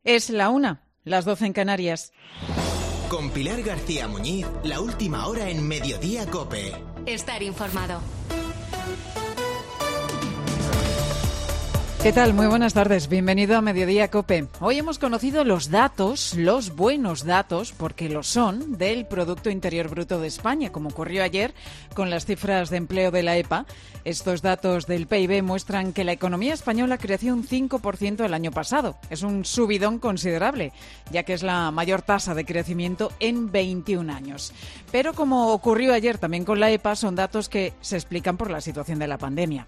Es la 1, las 12 en Canarias. Con Pilar García Muñiz, la última hora en Mediodía COPE. Estar informado. ¿Qué tal? Muy buenas tardes. Bienvenido a Mediodía COPE. Hoy hemos conocido los datos, los buenos datos, porque lo son, del Producto Interior Bruto de España, como ocurrió ayer con las cifras de empleo de la EPA. Estos datos del PIB muestran que la economía española creció un 5% el año pasado. Es un subidón considerable, ya que es la mayor tasa de crecimiento en 21 años. Pero como ocurrió ayer también con la EPA, son datos que se explican por la situación de la pandemia.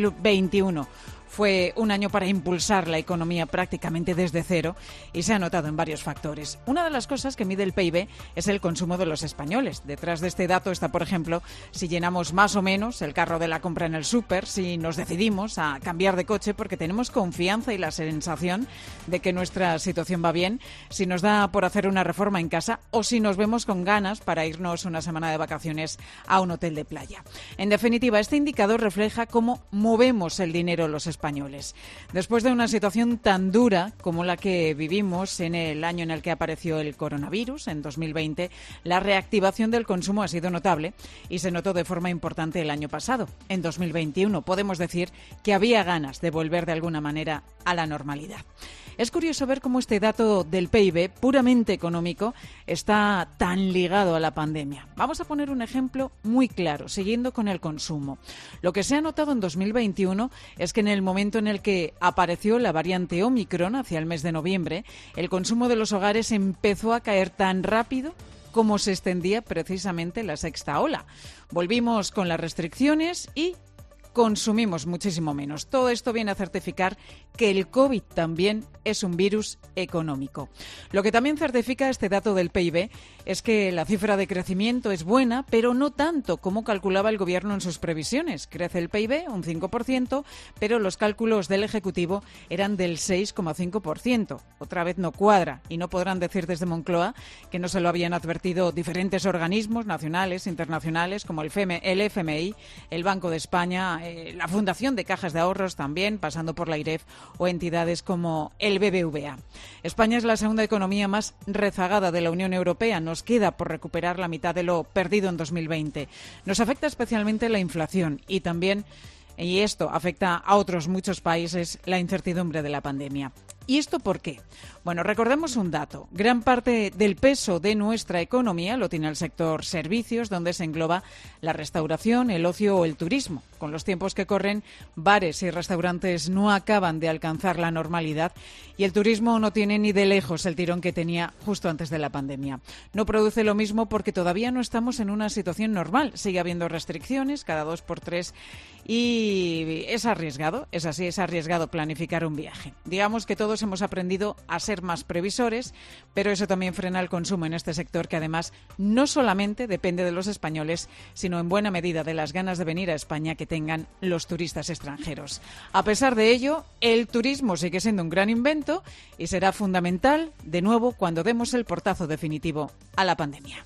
2021 fue un año para impulsar la economía prácticamente desde cero y se ha notado en varios factores. Una de las cosas que mide el PIB es el consumo de los españoles. Detrás de este dato está, por ejemplo, si llenamos más o menos el carro de la compra en el súper, si nos decidimos a cambiar de coche porque tenemos confianza y la sensación de que nuestra situación va bien, si nos da por hacer una reforma en casa o si nos vemos con ganas para irnos una semana de vacaciones a un hotel de playa. En definitiva, este indicador refleja cómo movemos el dinero los españoles. Después de una situación tan dura como la que vivimos en el año en el que apareció el coronavirus, en 2020, la reactivación del consumo ha sido notable y se notó de forma importante el año pasado. En 2021 podemos decir que había ganas de volver de alguna manera a la normalidad. Es curioso ver cómo este dato del PIB, puramente económico, está tan ligado a la pandemia. Vamos a poner un ejemplo muy claro, siguiendo con el consumo. Lo que se ha notado en 2021 es que en el momento en el que apareció la variante Omicron, hacia el mes de noviembre, el consumo de los hogares empezó a caer tan rápido como se extendía precisamente la sexta ola. Volvimos con las restricciones y consumimos muchísimo menos. Todo esto viene a certificar que el COVID también es un virus económico. Lo que también certifica este dato del PIB es que la cifra de crecimiento es buena, pero no tanto como calculaba el Gobierno en sus previsiones. Crece el PIB un 5%, pero los cálculos del Ejecutivo eran del 6,5%. Otra vez no cuadra y no podrán decir desde Moncloa que no se lo habían advertido diferentes organismos nacionales, internacionales, como el FMI, el Banco de España, la Fundación de Cajas de Ahorros también, pasando por la IREF, o entidades como el BBVA. España es la segunda economía más rezagada de la Unión Europea. Nos queda por recuperar la mitad de lo perdido en 2020. Nos afecta especialmente la inflación y también, y esto afecta a otros muchos países, la incertidumbre de la pandemia. ¿Y esto por qué? Bueno, recordemos un dato. Gran parte del peso de nuestra economía lo tiene el sector servicios, donde se engloba la restauración, el ocio o el turismo. Con los tiempos que corren, bares y restaurantes no acaban de alcanzar la normalidad y el turismo no tiene ni de lejos el tirón que tenía justo antes de la pandemia. No produce lo mismo porque todavía no estamos en una situación normal. Sigue habiendo restricciones cada 2x3 y es arriesgado, es así, es arriesgado planificar un viaje. Digamos que todos hemos aprendido a ser más previsores, pero eso también frena el consumo en este sector que además no solamente depende de los españoles, sino en buena medida de las ganas de venir a España que tengan los turistas extranjeros. A pesar de ello, el turismo sigue siendo un gran invento y será fundamental, de nuevo, cuando demos el portazo definitivo a la pandemia.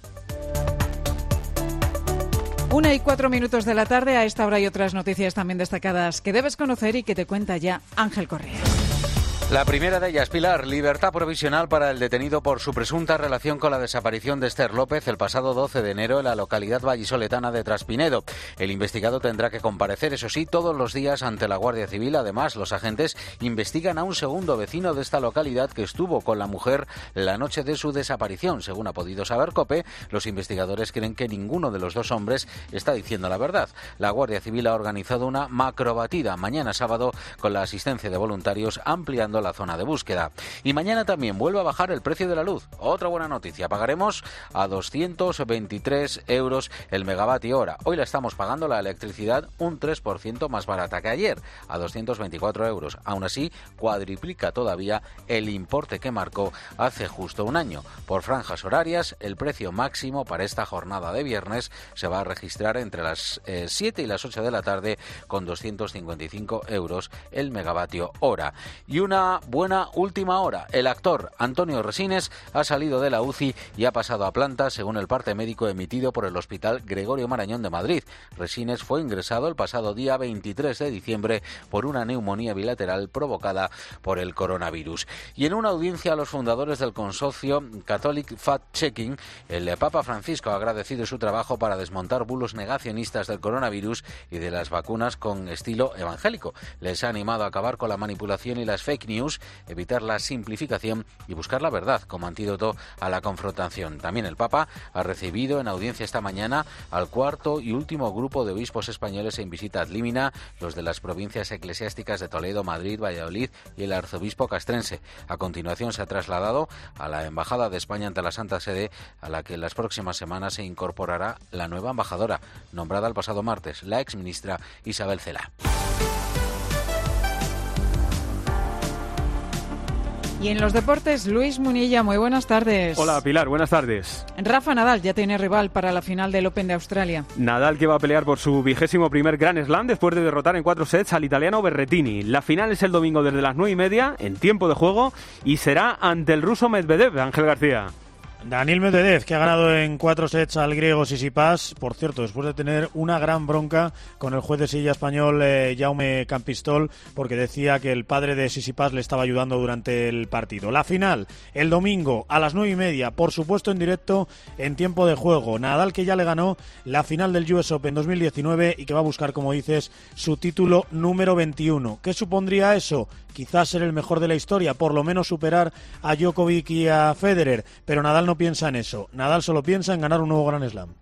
1:04 de la tarde, a esta hora hay otras noticias también destacadas que debes conocer y que te cuenta ya Ángel Correa. La primera de ellas, Pilar, libertad provisional para el detenido por su presunta relación con la desaparición de Esther López el pasado 12 de enero en la localidad vallisoletana de Traspinedo. El investigado tendrá que comparecer, eso sí, todos los días ante la Guardia Civil. Además, los agentes investigan a un segundo vecino de esta localidad que estuvo con la mujer la noche de su desaparición. Según ha podido saber COPE, los investigadores creen que ninguno de los dos hombres está diciendo la verdad. La Guardia Civil ha organizado una macrobatida mañana sábado con la asistencia de voluntarios, ampliando la zona de búsqueda. Y mañana también vuelve a bajar el precio de la luz. Otra buena noticia, pagaremos a 223 euros el megavatio hora. Hoy la estamos pagando la electricidad un 3% más barata que ayer, a 224 euros. Aún así, cuadriplica todavía el importe que marcó hace justo un año. Por franjas horarias, el precio máximo para esta jornada de viernes se va a registrar entre las 7 y las 8 de la tarde con 255 euros el megavatio hora. Y una una buena última hora. El actor Antonio Resines ha salido de la UCI y ha pasado a planta, según el parte médico emitido por el Hospital Gregorio Marañón de Madrid. Resines fue ingresado el pasado día 23 de diciembre por una neumonía bilateral provocada por el coronavirus. Y en una audiencia a los fundadores del consorcio Catholic Fact-Checking, el Papa Francisco ha agradecido su trabajo para desmontar bulos negacionistas del coronavirus y de las vacunas con estilo evangélico. Les ha animado a acabar con la manipulación y las fake news, evitar la simplificación y buscar la verdad como antídoto a la confrontación. También el Papa ha recibido en audiencia esta mañana al cuarto y último grupo de obispos españoles en visita ad limina, los de las provincias eclesiásticas de Toledo, Madrid, Valladolid y el arzobispo castrense. A continuación se ha trasladado a la Embajada de España ante la Santa Sede, a la que en las próximas semanas se incorporará la nueva embajadora, nombrada el pasado martes, la exministra Isabel Cela. Y en los deportes, Luis Munilla, muy buenas tardes. Hola Pilar, buenas tardes. Rafa Nadal ya tiene rival para la final del Open de Australia. Nadal, que va a pelear por su 21º Grand Slam después de derrotar en 4 sets al italiano Berrettini. La final es el domingo desde las 9:30 en tiempo de juego y será ante el ruso Medvedev. Ángel García. Daniil Medvedev, que ha ganado en 4 sets al griego Tsitsipas, por cierto, después de tener una gran bronca con el juez de silla español Jaume Campistol, porque decía que el padre de Tsitsipas le estaba ayudando durante el partido. La final, el domingo a las 9:30, por supuesto en directo en tiempo de juego. Nadal, que ya le ganó la final del US Open 2019 y que va a buscar, como dices, su título número 21. ¿Qué supondría eso? Quizás ser el mejor de la historia, por lo menos superar a Djokovic y a Federer, pero Nadal no piensa en eso. Nadal solo piensa en ganar un nuevo Grand Slam.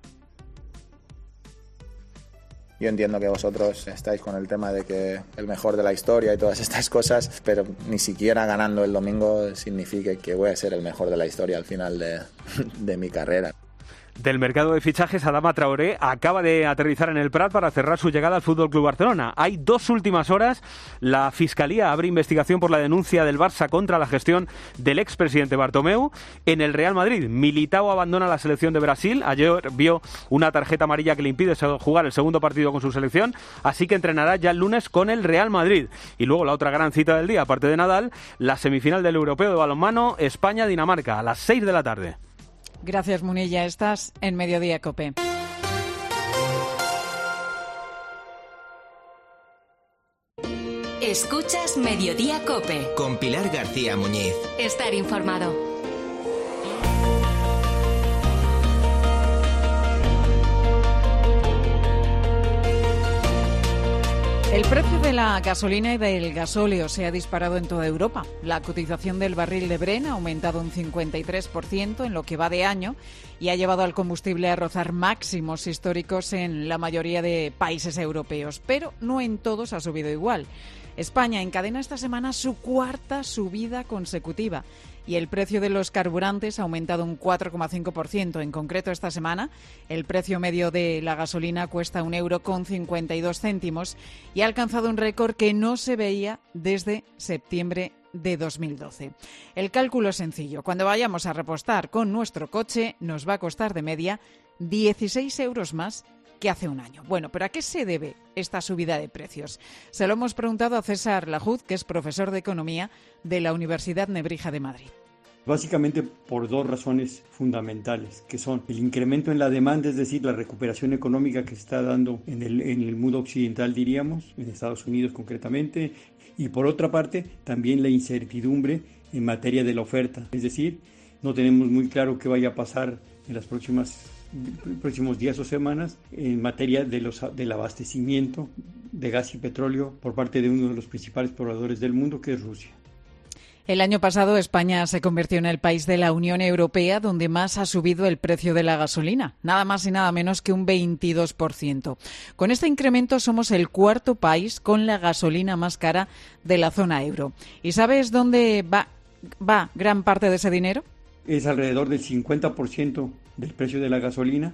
Yo entiendo que vosotros estáis con el tema de que el mejor de la historia y todas estas cosas, pero ni siquiera ganando el domingo significa que voy a ser el mejor de la historia al final de mi carrera. Del mercado de fichajes, Adama Traoré acaba de aterrizar en el Prat para cerrar su llegada al FC Barcelona. Hay 2 últimas horas. La Fiscalía abre investigación por la denuncia del Barça contra la gestión del expresidente Bartomeu. En el Real Madrid, Militao abandona la selección de Brasil. Ayer vio una tarjeta amarilla que le impide jugar el segundo partido con su selección, así que entrenará ya el lunes con el Real Madrid. Y luego la otra gran cita del día, aparte de Nadal, la semifinal del Europeo de balonmano, España-Dinamarca, a las 6 de la tarde. Gracias, Munilla. Estás en Mediodía COPE. Escuchas Mediodía COPE. Con Pilar García Muñiz. Estar informado. El precio de la gasolina y del gasóleo se ha disparado en toda Europa. La cotización del barril de Brent ha aumentado un 53% en lo que va de año y ha llevado al combustible a rozar máximos históricos en la mayoría de países europeos, pero no en todos ha subido igual. España encadena esta semana su 4ª subida consecutiva y el precio de los carburantes ha aumentado un 4,5%. En concreto, esta semana el precio medio de la gasolina cuesta 1,52 € y ha alcanzado un récord que no se veía desde septiembre de 2012. El cálculo es sencillo. Cuando vayamos a repostar con nuestro coche, nos va a costar de media 16 € más que hace un año. Bueno, ¿pero a qué se debe esta subida de precios? Se lo hemos preguntado a César Lajuz, que es profesor de Economía de la Universidad Nebrija de Madrid. Básicamente por 2 razones fundamentales, que son el incremento en la demanda, es decir, la recuperación económica que se está dando en el mundo occidental, diríamos, en Estados Unidos concretamente, y por otra parte también la incertidumbre en materia de la oferta, es decir, no tenemos muy claro qué vaya a pasar en las próximos días o semanas en materia del abastecimiento de gas y petróleo por parte de uno de los principales proveedores del mundo, que es Rusia. El año pasado España se convirtió en el país de la Unión Europea donde más ha subido el precio de la gasolina, nada más y nada menos que un 22%. Con este incremento somos el 4º país con la gasolina más cara de la zona euro. ¿Y sabes dónde va gran parte de ese dinero? Es alrededor del 50% del precio de la gasolina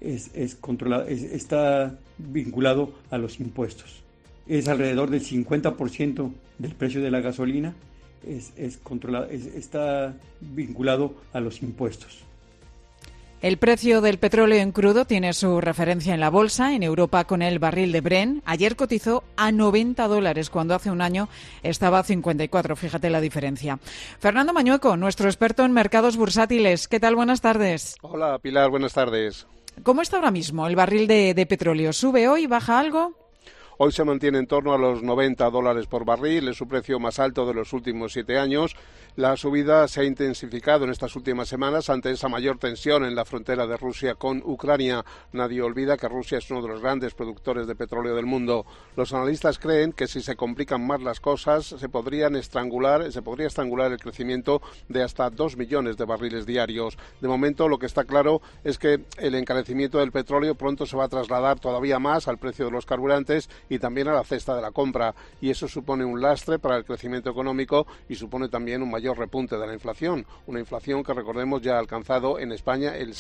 está vinculado a los impuestos. Es alrededor del 50% del precio de la gasolina está vinculado a los impuestos. El precio del petróleo en crudo tiene su referencia en la bolsa. En Europa, con el barril de Brent, ayer cotizó a $90, cuando hace un año estaba a 54. Fíjate la diferencia. Fernando Mañueco, nuestro experto en mercados bursátiles. ¿Qué tal? Buenas tardes. Hola, Pilar. Buenas tardes. ¿Cómo está ahora mismo el barril de petróleo? ¿Sube hoy? ¿Baja algo? Hoy se mantiene en torno a los $90 por barril, es su precio más alto de los últimos 7 años. La subida se ha intensificado en estas últimas semanas ante esa mayor tensión en la frontera de Rusia con Ucrania. Nadie olvida que Rusia es uno de los grandes productores de petróleo del mundo. Los analistas creen que si se complican más las cosas, se podría estrangular el crecimiento de hasta 2 millones de barriles diarios. De momento, lo que está claro es que el encarecimiento del petróleo pronto se va a trasladar todavía más al precio de los carburantes y también a la cesta de la compra, y eso supone un lastre para el crecimiento económico y supone también un mayor repunte de la inflación, una inflación que, recordemos, ya ha alcanzado en España el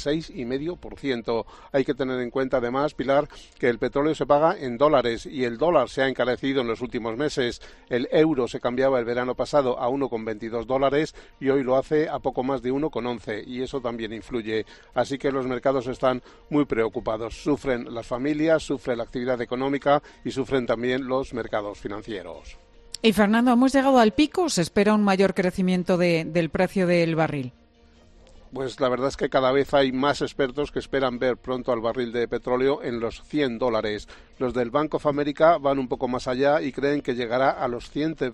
6,5%. Hay que tener en cuenta además, Pilar, que el petróleo se paga en dólares y el dólar se ha encarecido en los últimos meses. El euro se cambiaba el verano pasado a $1,22 y hoy lo hace a poco más de 1,11, y eso también influye. Así que los mercados están muy preocupados. Sufren las familias, sufre la actividad económica y sufren también los mercados financieros. Y Fernando, ¿hemos llegado al pico o se espera un mayor crecimiento del precio del barril? Pues la verdad es que cada vez hay más expertos que esperan ver pronto al barril de petróleo en los $100. Los del Bank of America van un poco más allá y creen que llegará a los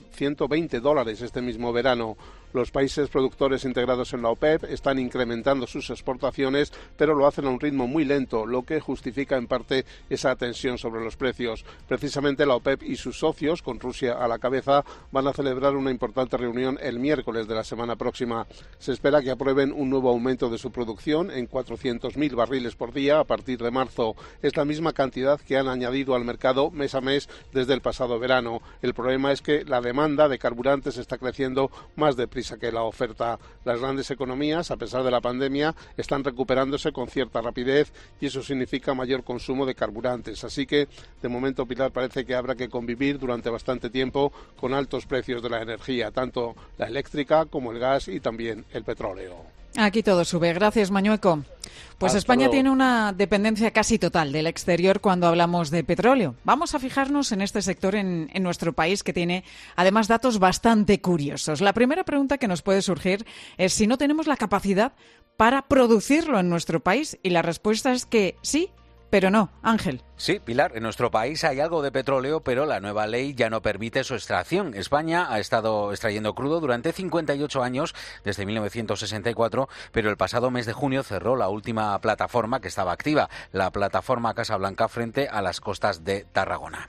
$120 este mismo verano. Los países productores integrados en la OPEP están incrementando sus exportaciones, pero lo hacen a un ritmo muy lento, lo que justifica en parte esa tensión sobre los precios. Precisamente la OPEP y sus socios, con Rusia a la cabeza, van a celebrar una importante reunión el miércoles de la semana próxima. Se espera que aprueben un nuevo aumento de su producción en 400.000 barriles por día a partir de marzo. Es la misma cantidad que han añadido al mercado mes a mes desde el pasado verano. El problema es que la demanda de carburantes está creciendo más deprisa que la oferta. Las grandes economías, a pesar de la pandemia, están recuperándose con cierta rapidez y eso significa mayor consumo de carburantes. Así que, de momento, Pilar, parece que habrá que convivir durante bastante tiempo con altos precios de la energía, tanto la eléctrica como el gas y también el petróleo. Aquí todo sube. Gracias, Mañueco. Pues Hasta España luego. tiene una dependencia casi total del exterior cuando hablamos de petróleo. Vamos a fijarnos en este sector en nuestro país, que tiene además datos bastante curiosos. La primera pregunta que nos puede surgir es si no tenemos la capacidad para producirlo en nuestro país, y la respuesta es que sí, pero no. Ángel. Sí, Pilar, en nuestro país hay algo de petróleo, pero la nueva ley ya no permite su extracción. España ha estado extrayendo crudo durante 58 años, desde 1964, pero el pasado mes de junio cerró la última plataforma que estaba activa, la plataforma Casablanca, frente a las costas de Tarragona.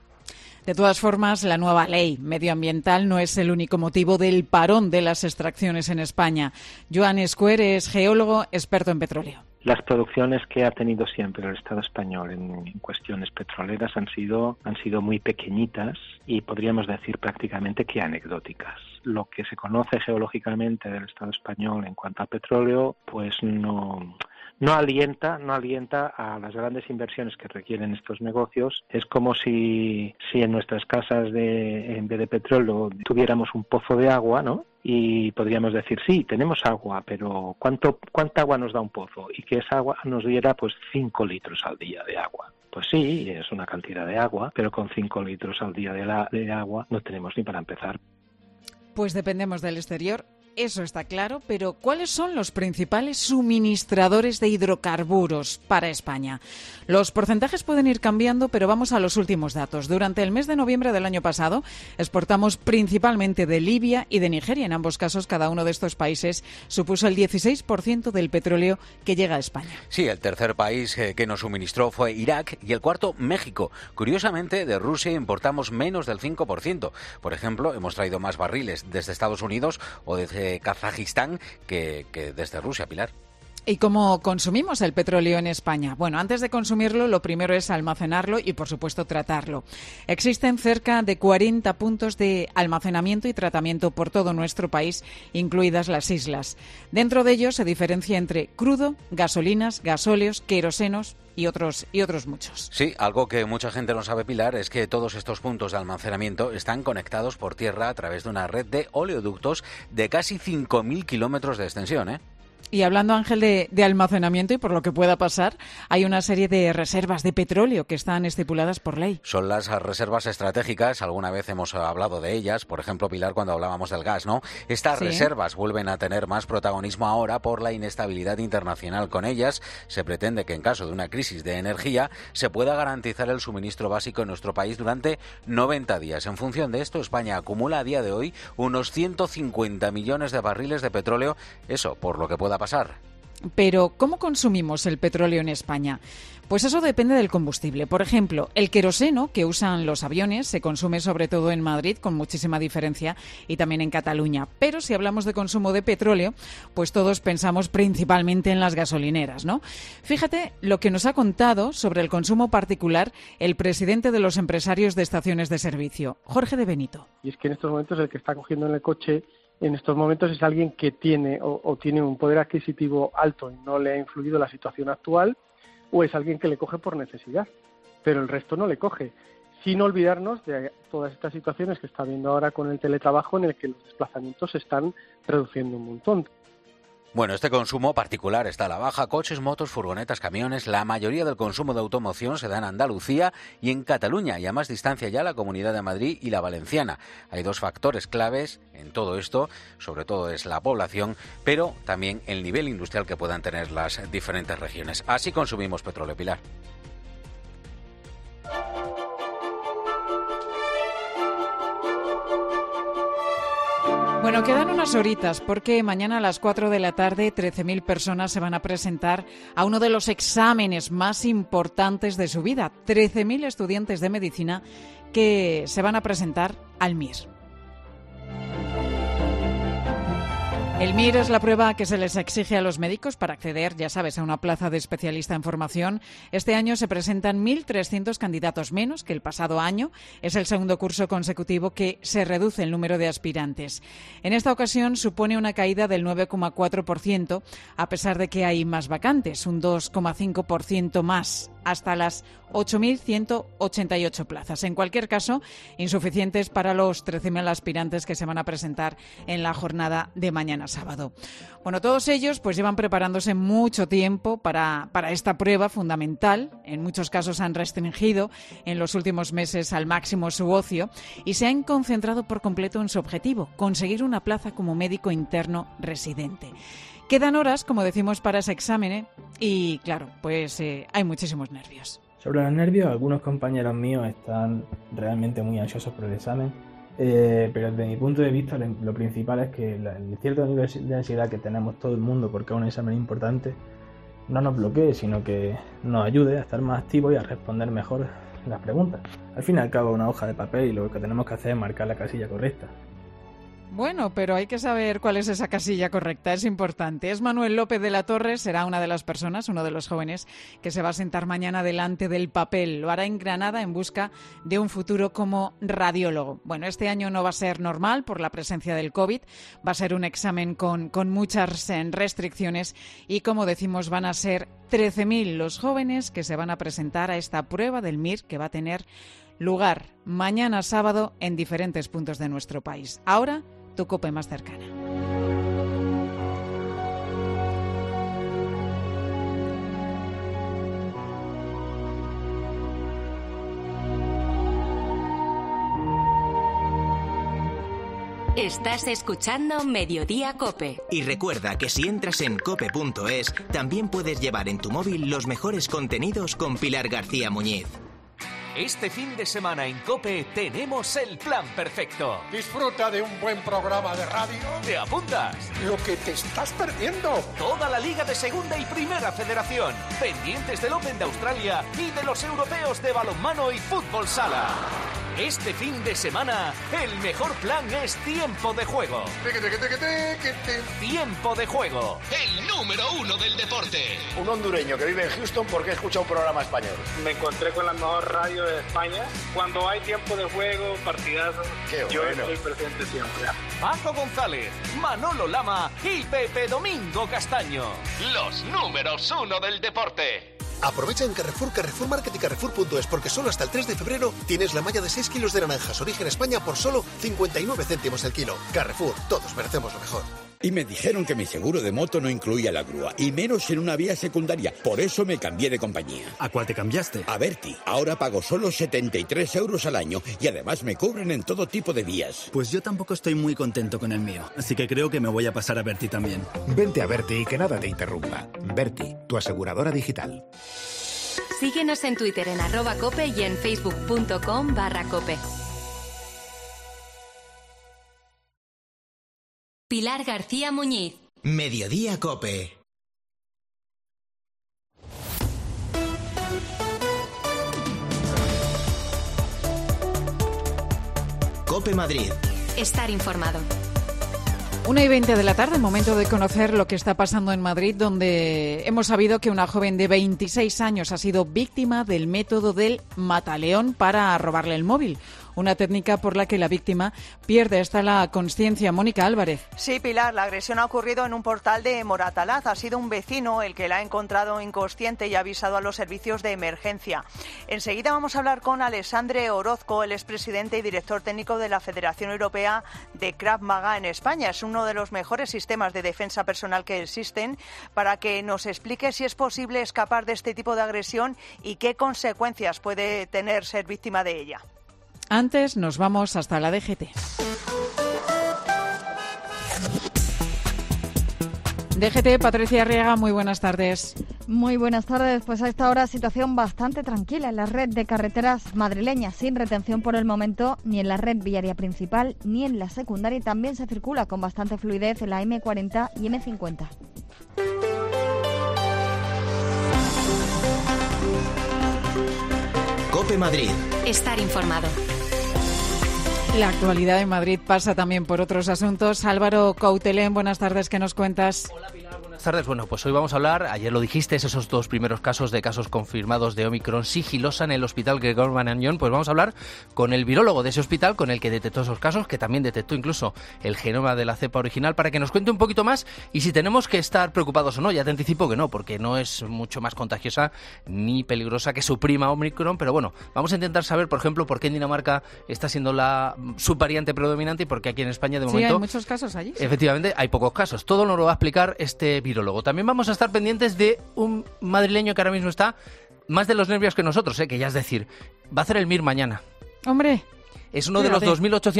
De todas formas, la nueva ley medioambiental no es el único motivo del parón de las extracciones en España. Joan Escuer es geólogo experto en petróleo. Las producciones que ha tenido siempre el Estado español en cuestiones petroleras han sido muy pequeñitas y podríamos decir prácticamente que anecdóticas. Lo que se conoce geológicamente del Estado español en cuanto a petróleo, pues no alienta a las grandes inversiones que requieren estos negocios. Es como si en nuestras casas en vez de petróleo tuviéramos un pozo de agua, ¿no? Y podríamos decir, sí, tenemos agua, pero ¿cuánta agua nos da un pozo? Y que esa agua nos diera pues 5 litros al día de agua. Pues sí, es una cantidad de agua, pero con 5 litros al día de agua no tenemos ni para empezar. Pues dependemos del exterior. Eso está claro, pero ¿cuáles son los principales suministradores de hidrocarburos para España? Los porcentajes pueden ir cambiando, pero vamos a los últimos datos. Durante el mes de noviembre del año pasado, exportamos principalmente de Libia y de Nigeria. En ambos casos, cada uno de estos países supuso el 16% del petróleo que llega a España. Sí, el tercer país que nos suministró fue Irak y el cuarto, México. Curiosamente, de Rusia importamos menos del 5%. Por ejemplo, hemos traído más barriles desde Estados Unidos o desde Kazajistán que desde Rusia, Pilar. ¿Y cómo consumimos el petróleo en España? Bueno, antes de consumirlo, lo primero es almacenarlo y, por supuesto, tratarlo. Existen cerca de 40 puntos de almacenamiento y tratamiento por todo nuestro país, incluidas las islas. Dentro de ellos se diferencia entre crudo, gasolinas, gasóleos, querosenos y otros muchos. Sí, algo que mucha gente no sabe, Pilar, es que todos estos puntos de almacenamiento están conectados por tierra a través de una red de oleoductos de casi 5.000 kilómetros de extensión, ¿eh? Y hablando, Ángel, de almacenamiento y por lo que pueda pasar, hay una serie de reservas de petróleo que están estipuladas por ley. Son las reservas estratégicas, alguna vez hemos hablado de ellas, por ejemplo, Pilar, cuando hablábamos del gas, ¿no? Estas reservas vuelven a tener más protagonismo ahora por la inestabilidad internacional. Con ellas se pretende que en caso de una crisis de energía se pueda garantizar el suministro básico en nuestro país durante 90 días. En función de esto, España acumula a día de hoy unos 150 millones de barriles de petróleo, eso por lo que pueda pasar. Pero, ¿cómo consumimos el petróleo en España? Pues eso depende del combustible. Por ejemplo, el queroseno que usan los aviones se consume sobre todo en Madrid, con muchísima diferencia, y también en Cataluña. Pero si hablamos de consumo de petróleo, pues todos pensamos principalmente en las gasolineras, ¿no? Fíjate lo que nos ha contado sobre el consumo particular el presidente de los empresarios de estaciones de servicio, Jorge de Benito. Y es que en estos momentos el que está cogiendo en el coche en estos momentos es alguien que tiene o tiene un poder adquisitivo alto y no le ha influido la situación actual, o es alguien que le coge por necesidad, pero el resto no le coge. Sin olvidarnos de todas estas situaciones que está habiendo ahora con el teletrabajo, en el que los desplazamientos se están reduciendo un montón. Bueno, este consumo particular está a la baja. Coches, motos, furgonetas, camiones. La mayoría del consumo de automoción se da en Andalucía y en Cataluña, y a más distancia ya la Comunidad de Madrid y la Valenciana. Hay dos factores claves en todo esto, sobre todo es la población, pero también el nivel industrial que puedan tener las diferentes regiones. Así consumimos petróleo, Pilar. Bueno, quedan unas horitas porque mañana a las 4 de la tarde 13.000 personas se van a presentar a uno de los exámenes más importantes de su vida. 13.000 estudiantes de medicina que se van a presentar al MIR. El MIR es la prueba que se les exige a los médicos para acceder, ya sabes, a una plaza de especialista en formación. Este año se presentan 1.300 candidatos menos que el pasado año. Es el segundo curso consecutivo que se reduce el número de aspirantes. En esta ocasión supone una caída del 9,4%, a pesar de que hay más vacantes, un 2,5% más, hasta las 8.188 plazas. En cualquier caso, insuficientes para los 13.000 aspirantes que se van a presentar en la jornada de mañana sábado. Bueno, todos ellos pues llevan preparándose mucho tiempo para esta prueba fundamental. En muchos casos han restringido en los últimos meses al máximo su ocio y se han concentrado por completo en su objetivo, conseguir una plaza como médico interno residente. Quedan horas, como decimos, para ese examen y, claro, pues hay muchísimos nervios. Sobre los nervios, algunos compañeros míos están realmente muy ansiosos por el examen, pero desde mi punto de vista lo principal es que el cierto nivel de ansiedad que tenemos todo el mundo porque es un examen importante no nos bloquee, sino que nos ayude a estar más activos y a responder mejor las preguntas. Al fin y al cabo, una hoja de papel y lo que tenemos que hacer es marcar la casilla correcta. Bueno, pero hay que saber cuál es esa casilla correcta, es importante. Es Manuel López de la Torre, será una de las personas, uno de los jóvenes, que se va a sentar mañana delante del papel. Lo hará en Granada en busca de un futuro como radiólogo. Bueno, este año no va a ser normal por la presencia del COVID, va a ser un examen con muchas restricciones y, como decimos, van a ser 13.000 los jóvenes que se van a presentar a esta prueba del MIR que va a tener lugar mañana sábado en diferentes puntos de nuestro país. Ahora, tu COPE más cercana. Estás escuchando Mediodía COPE. Y recuerda que si entras en cope.es, también puedes llevar en tu móvil los mejores contenidos con Pilar García Muñiz. Este fin de semana en COPE tenemos el plan perfecto. Disfruta de un buen programa de radio. ¿Te apuntas? Lo que te estás perdiendo. Toda la Liga de Segunda y Primera Federación. Pendientes del Open de Australia y de los europeos de balonmano y fútbol sala. Este fin de semana, el mejor plan es Tiempo de Juego. Tiempo de Juego. El número 1 del deporte. Un hondureño que vive en Houston porque escucha un programa español. Me encontré con la mejor radio de España. Cuando hay tiempo de juego, partidazos, yo estoy presente siempre. Paco González, Manolo Lama y Pepe Domingo Castaño. Los números 1 del deporte. Aprovecha en Carrefour, Carrefour Market y Carrefour.es porque solo hasta el 3 de febrero tienes la malla de 6 kilos de naranjas origen España por solo 59 céntimos el kilo. Carrefour, todos merecemos lo mejor. y me dijeron que mi seguro de moto no incluía la grúa, y menos en una vía secundaria. Por eso me cambié de compañía. ¿A cuál te cambiaste? A Verti. Ahora pago solo 73 euros al año y además me cubren en todo tipo de vías. Pues yo tampoco estoy muy contento con el mío, así que creo que me voy a pasar a Verti también. Vente a Verti y que nada te interrumpa. Verti, tu aseguradora digital. Síguenos en Twitter en @cope y en facebook.com/cope. Pilar García Muñiz. Mediodía Cope. Cope Madrid. Estar informado. 1:20 de la tarde, momento de conocer lo que está pasando en Madrid, donde hemos sabido que una joven de 26 años ha sido víctima del método del mataleón para robarle el móvil. Una técnica por la que la víctima pierde hasta la consciencia. Mónica Álvarez. Sí, Pilar, la agresión ha ocurrido en un portal de Moratalaz. Ha sido un vecino el que la ha encontrado inconsciente y ha avisado a los servicios de emergencia. Enseguida vamos a hablar con Alexandre Orozco, el expresidente y director técnico de la Federación Europea de Krav Maga en España. Es uno de los mejores sistemas de defensa personal que existen, para que nos explique si es posible escapar de este tipo de agresión y qué consecuencias puede tener ser víctima de ella. Antes nos vamos hasta la DGT. DGT, Patricia Arriaga, muy buenas tardes. Muy buenas tardes. Pues a esta hora situación bastante tranquila en la red de carreteras madrileñas, sin retención por el momento, ni en la red viaria principal ni en la secundaria, y también se circula con bastante fluidez en la M40 y M50. Cope Madrid. Estar informado. La actualidad en Madrid pasa también por otros asuntos. Álvaro Coutelén, buenas tardes, ¿qué nos cuentas? Hola, Pilar, buenas tardes. Bueno, pues hoy vamos a hablar, ayer lo dijiste, esos dos primeros casos confirmados de Omicron sigilosa en el Hospital Gregor Marañón. Pues vamos a hablar con el virólogo de ese hospital, con el que detectó esos casos, que también detectó incluso el genoma de la cepa original, para que nos cuente un poquito más y si tenemos que estar preocupados o no. Ya te anticipo que no, porque no es mucho más contagiosa ni peligrosa que su prima Omicron, pero bueno, vamos a intentar saber, por ejemplo, por qué en Dinamarca está siendo la subvariante predominante y por qué aquí en España de momento... Sí, hay muchos casos allí. Efectivamente, hay pocos casos. Todo nos lo va a explicar este virólogo. También vamos a estar pendientes de un madrileño que ahora mismo está más de los nervios que nosotros, que ya es decir, va a hacer el MIR mañana. ¡Hombre! Es uno de los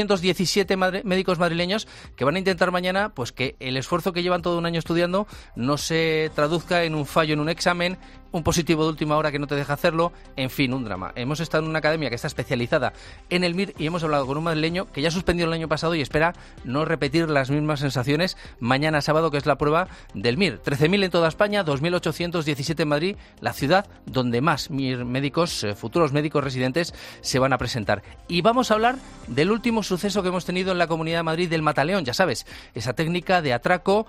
2.817 médicos madrileños que van a intentar mañana pues que el esfuerzo que llevan todo un año estudiando no se traduzca en un fallo en un examen, un positivo de última hora que no te deja hacerlo, en fin, un drama. Hemos estado en una academia que está especializada en el MIR y hemos hablado con un madrileño que ya suspendió el año pasado y espera no repetir las mismas sensaciones mañana sábado, que es la prueba del MIR. 13.000 en toda España, 2.817 en Madrid, la ciudad donde más MIR médicos, futuros médicos residentes, se van a presentar. Y vamos a hablar del último suceso que hemos tenido en la Comunidad de Madrid, del mataleón, ya sabes, esa técnica de atraco,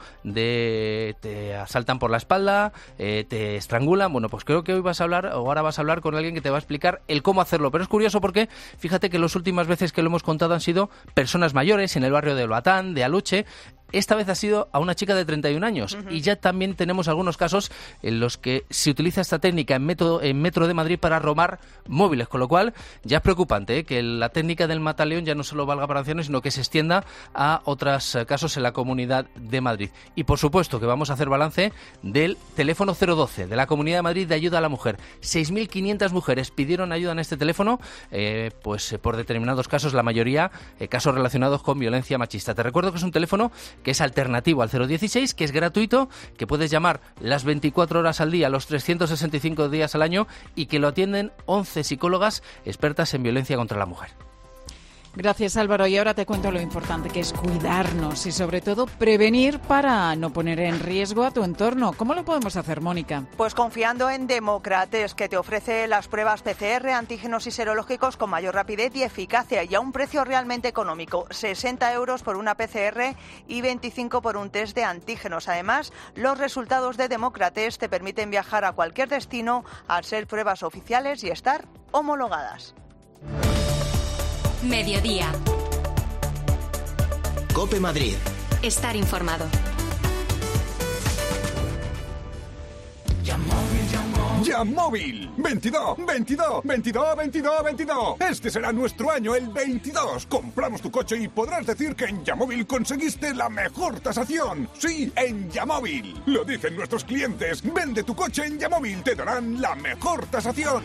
de te asaltan por la espalda, te estrangulan. Bueno, pues creo que hoy ahora vas a hablar con alguien que te va a explicar el cómo hacerlo. Pero es curioso porque fíjate que las últimas veces que lo hemos contado han sido personas mayores en el barrio de Loatán, de Aluche. Esta vez ha sido a una chica de 31 años y ya también tenemos algunos casos en los que se utiliza esta técnica en Metro de Madrid para robar móviles, con lo cual ya es preocupante que la técnica del mataleón ya no solo valga para ancianos, sino que se extienda a otros casos en la Comunidad de Madrid. Y por supuesto que vamos a hacer balance del teléfono 012 de la Comunidad de Madrid de ayuda a la mujer. 6.500 mujeres pidieron ayuda en este teléfono, por determinados casos, la mayoría casos relacionados con violencia machista. Te recuerdo que es un teléfono que es alternativo al 016, que es gratuito, que puedes llamar las 24 horas al día, los 365 días al año, y que lo atienden 11 psicólogas expertas en violencia contra la mujer. Gracias, Álvaro. Y ahora te cuento lo importante que es cuidarnos y, sobre todo, prevenir para no poner en riesgo a tu entorno. ¿Cómo lo podemos hacer, Mónica? Pues confiando en Democrates, que te ofrece las pruebas PCR, antígenos y serológicos con mayor rapidez y eficacia y a un precio realmente económico. 60 euros por una PCR y 25 por un test de antígenos. Además, los resultados de Democrates te permiten viajar a cualquier destino al ser pruebas oficiales y estar homologadas. Mediodía. Cope Madrid. Estar informado. YAMóvil. 22, 22, 22, 22, 22. Este será nuestro año, el 22. Compramos tu coche y podrás decir que en YAMóvil conseguiste la mejor tasación. Sí, en YAMóvil. Lo dicen nuestros clientes. Vende tu coche en YAMóvil. Te darán la mejor tasación.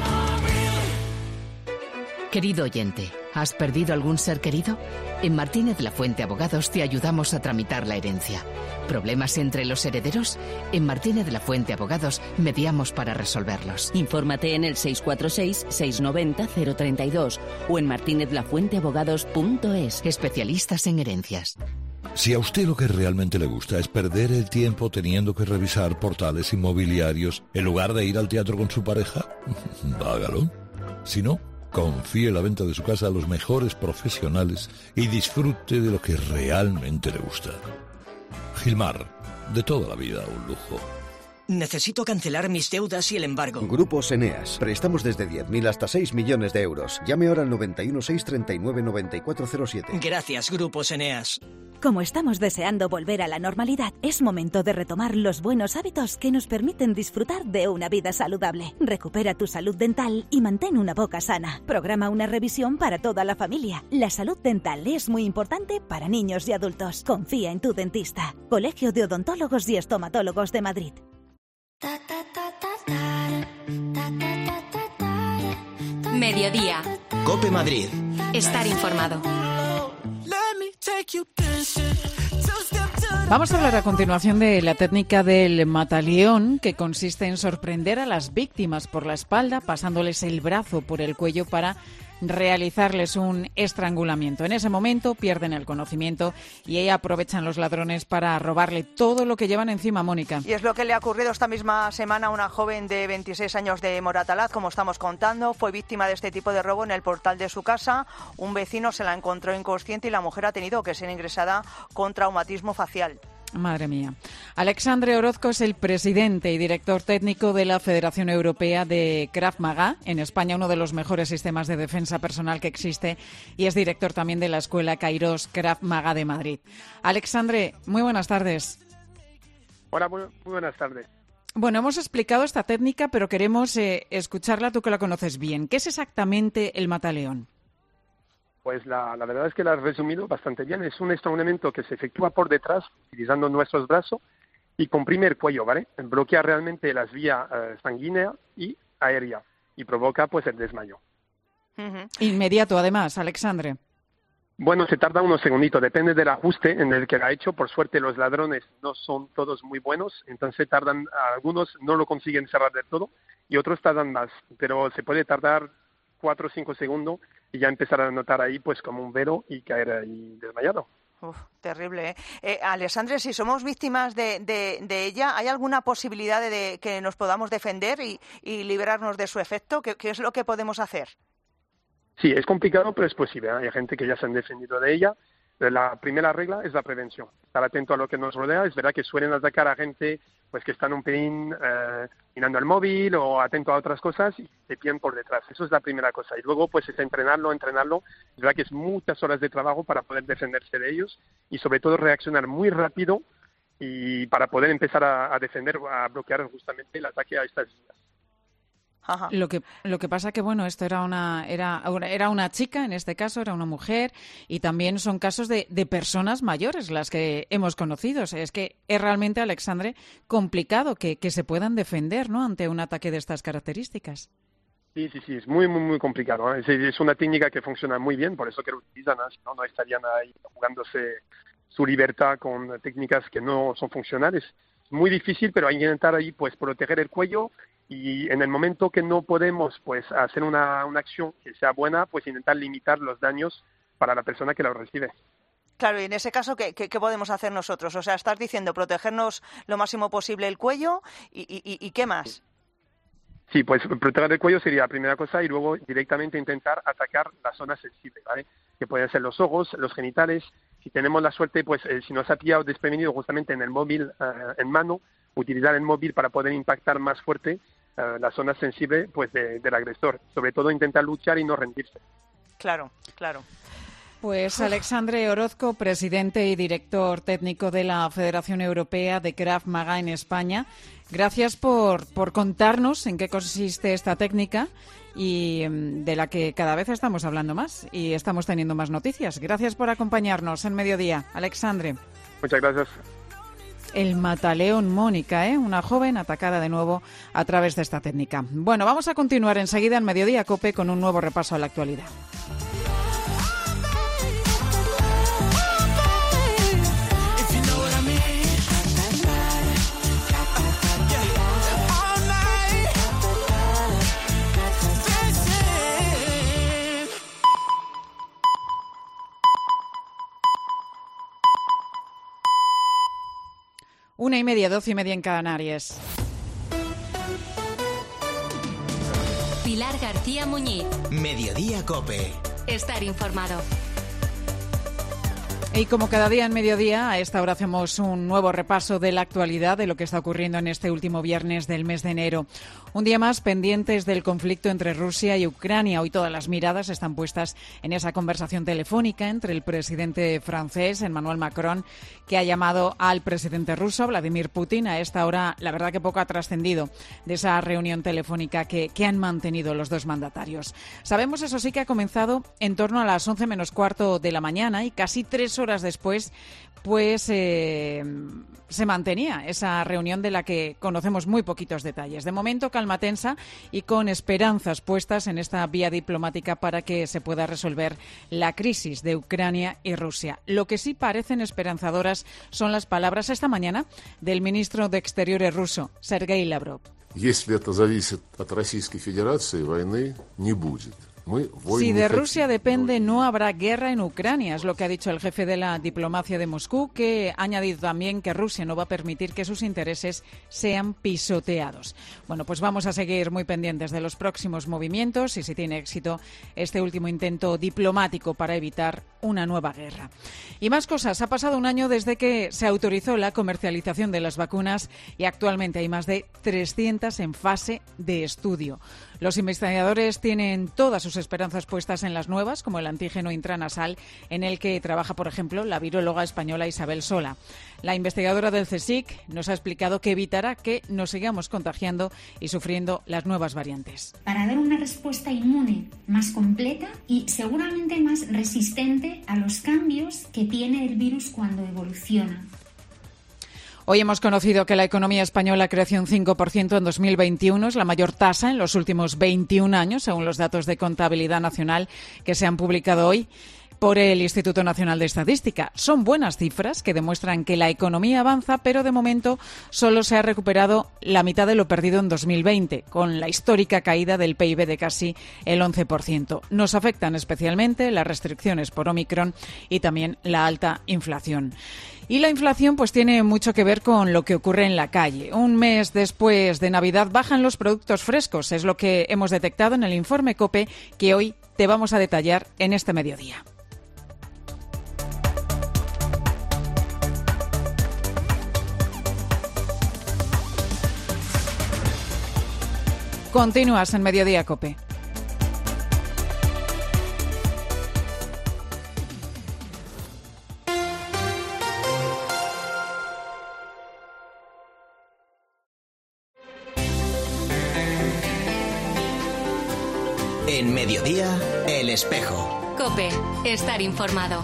Querido oyente, ¿has perdido algún ser querido? En Martínez Lafuente Abogados te ayudamos a tramitar la herencia. ¿Problemas entre los herederos? En Martínez Lafuente Abogados mediamos para resolverlos. Infórmate en el 646-690-032 o en martinezlafuenteabogados.es. Especialistas en herencias. Si a usted lo que realmente le gusta es perder el tiempo teniendo que revisar portales inmobiliarios en lugar de ir al teatro con su pareja, hágalo. Si no, confíe la venta de su casa a los mejores profesionales y disfrute de lo que realmente le gusta. Gilmar, de toda la vida un lujo. Necesito cancelar mis deudas y el embargo. Grupos Eneas. Prestamos desde 10.000 hasta 6 millones de euros. Llame ahora al 91 639 9407. Gracias, Grupos Eneas. Como estamos deseando volver a la normalidad, es momento de retomar los buenos hábitos que nos permiten disfrutar de una vida saludable. Recupera tu salud dental y mantén una boca sana. Programa una revisión para toda la familia. La salud dental es muy importante para niños y adultos. Confía en tu dentista. Colegio de Odontólogos y Estomatólogos de Madrid. Mediodía. COPE Madrid. Estar informado. Vamos a hablar a continuación de la técnica del mataleón, que consiste en sorprender a las víctimas por la espalda, pasándoles el brazo por el cuello para realizarles un estrangulamiento. En ese momento pierden el conocimiento y ahí aprovechan los ladrones para robarle todo lo que llevan encima, Mónica. Y es lo que le ha ocurrido esta misma semana a una joven de 26 años de Moratalaz, como estamos contando. Fue víctima de este tipo de robo en el portal de su casa. Un vecino se la encontró inconsciente y la mujer ha tenido que ser ingresada con traumatismo facial. Madre mía. Alexandre Orozco es el presidente y director técnico de la Federación Europea de Krav Maga. En España, uno de los mejores sistemas de defensa personal que existe, y es director también de la Escuela Kairos Krav Maga de Madrid. Alexandre, muy buenas tardes. Hola, muy buenas tardes. Bueno, hemos explicado esta técnica, pero queremos escucharla tú que la conoces bien. ¿Qué es exactamente el mataleón? Pues la verdad es que la has resumido bastante bien. Es un estrangulamiento que se efectúa por detrás, utilizando nuestros brazos, y comprime el cuello, ¿vale? Bloquea realmente las vías sanguíneas y aérea, y provoca pues el desmayo. Inmediato, además, Alexandre. Bueno, se tarda unos segunditos, depende del ajuste en el que lo ha hecho. Por suerte los ladrones no son todos muy buenos, entonces tardan, algunos no lo consiguen cerrar del todo y otros tardan más, pero se puede tardar 4 o 5 segundos y ya empezar a notar ahí pues como un velo y caer ahí desmayado. Uf, terrible, ¿eh? Alexandre, si somos víctimas de ella, ¿hay alguna posibilidad de que nos podamos defender y librarnos de su efecto? ¿Qué es lo que podemos hacer? Sí, es complicado, pero es posible, ¿eh? Hay gente que ya se han defendido de ella. La primera regla es la prevención. Estar atento a lo que nos rodea. Es verdad que suelen atacar a gente pues que están un pelín mirando el móvil o atento a otras cosas y te pillan por detrás. Eso es la primera cosa. Y luego pues es entrenarlo. Es verdad que es muchas horas de trabajo para poder defenderse de ellos y sobre todo reaccionar muy rápido y para poder empezar a defender, a bloquear justamente el ataque a estas vías. Ajá. Lo que pasa que bueno, esto era una chica, en este caso era una mujer, y también son casos de personas mayores las que hemos conocido. O sea, es que es realmente, Alexandre, complicado que se puedan defender, ¿no?, ante un ataque de estas características. Sí, es muy, muy, muy complicado, ¿eh? Es una técnica que funciona muy bien, por eso que lo utilizan, ¿eh? Si no estarían ahí jugándose su libertad con técnicas que no son funcionales. Es muy difícil, pero hay que intentar ahí pues proteger el cuello. Y en el momento que no podemos pues hacer una acción que sea buena, pues intentar limitar los daños para la persona que lo recibe. Claro, y en ese caso, ¿qué podemos hacer nosotros? O sea, estás diciendo protegernos lo máximo posible el cuello y ¿qué más? Sí, pues proteger el cuello sería la primera cosa y luego directamente intentar atacar la zona sensible, ¿vale? Que pueden ser los ojos, los genitales. Si tenemos la suerte, pues si nos ha pillado desprevenido justamente en el móvil en mano, utilizar el móvil para poder impactar más fuerte la zona sensible pues del agresor. Sobre todo intentar luchar y no rendirse. Claro. Pues Alexandre Orozco, presidente y director técnico de la Federación Europea de Krav Maga en España, gracias por contarnos en qué consiste esta técnica y de la que cada vez estamos hablando más y estamos teniendo más noticias. Gracias por acompañarnos en Mediodía, Alexandre. Muchas gracias. El mataleón Mónica, una joven atacada de nuevo a través de esta técnica. Bueno, vamos a continuar enseguida en Mediodía COPE con un nuevo repaso a la actualidad. Una y media, 12:30 en Canarias. Pilar García Muñiz. Mediodía COPE. Estar informado. Y como cada día en Mediodía, a esta hora hacemos un nuevo repaso de la actualidad, de lo que está ocurriendo en este último viernes del mes de enero. Un día más pendientes del conflicto entre Rusia y Ucrania. Hoy todas las miradas están puestas en esa conversación telefónica entre el presidente francés, Emmanuel Macron, que ha llamado al presidente ruso, Vladimir Putin. A esta hora, la verdad que poco ha trascendido de esa reunión telefónica que han mantenido los dos mandatarios. Sabemos, eso sí, que ha comenzado en torno a las 11 menos cuarto de la mañana y casi 3 horas después pues se mantenía esa reunión de la que conocemos muy poquitos detalles. De momento, calma tensa y con esperanzas puestas en esta vía diplomática para que se pueda resolver la crisis de Ucrania y Rusia. Lo que sí parecen esperanzadoras son las palabras esta mañana del ministro de Exteriores ruso, Sergei Lavrov. Если это зависит от Российской Федерации, войны не будет. Si de Rusia depende, no habrá guerra en Ucrania, es lo que ha dicho el jefe de la diplomacia de Moscú, que ha añadido también que Rusia no va a permitir que sus intereses sean pisoteados. Bueno, pues vamos a seguir muy pendientes de los próximos movimientos y si tiene éxito este último intento diplomático para evitar una nueva guerra. Y más cosas. Ha pasado un año desde que se autorizó la comercialización de las vacunas y actualmente hay más de 300 en fase de estudio. Los investigadores tienen todas sus esperanzas puestas en las nuevas, como el antígeno intranasal, en el que trabaja, por ejemplo, la viróloga española Isabel Sola. La investigadora del CSIC nos ha explicado que evitará que nos sigamos contagiando y sufriendo las nuevas variantes. Para dar una respuesta inmune más completa y seguramente más resistente a los cambios que tiene el virus cuando evoluciona. Hoy hemos conocido que la economía española creció un 5% en 2021, es la mayor tasa en los últimos 21 años, según los datos de Contabilidad Nacional que se han publicado hoy por el Instituto Nacional de Estadística. Son buenas cifras que demuestran que la economía avanza, pero de momento solo se ha recuperado la mitad de lo perdido en 2020, con la histórica caída del PIB de casi el 11%. Nos afectan especialmente las restricciones por Omicron y también la alta inflación. Y la inflación pues tiene mucho que ver con lo que ocurre en la calle. Un mes después de Navidad bajan los productos frescos, es lo que hemos detectado en el informe COPE que hoy te vamos a detallar en este mediodía. Continúas en Mediodía COPE. En Mediodía, El Espejo. COPE, estar informado.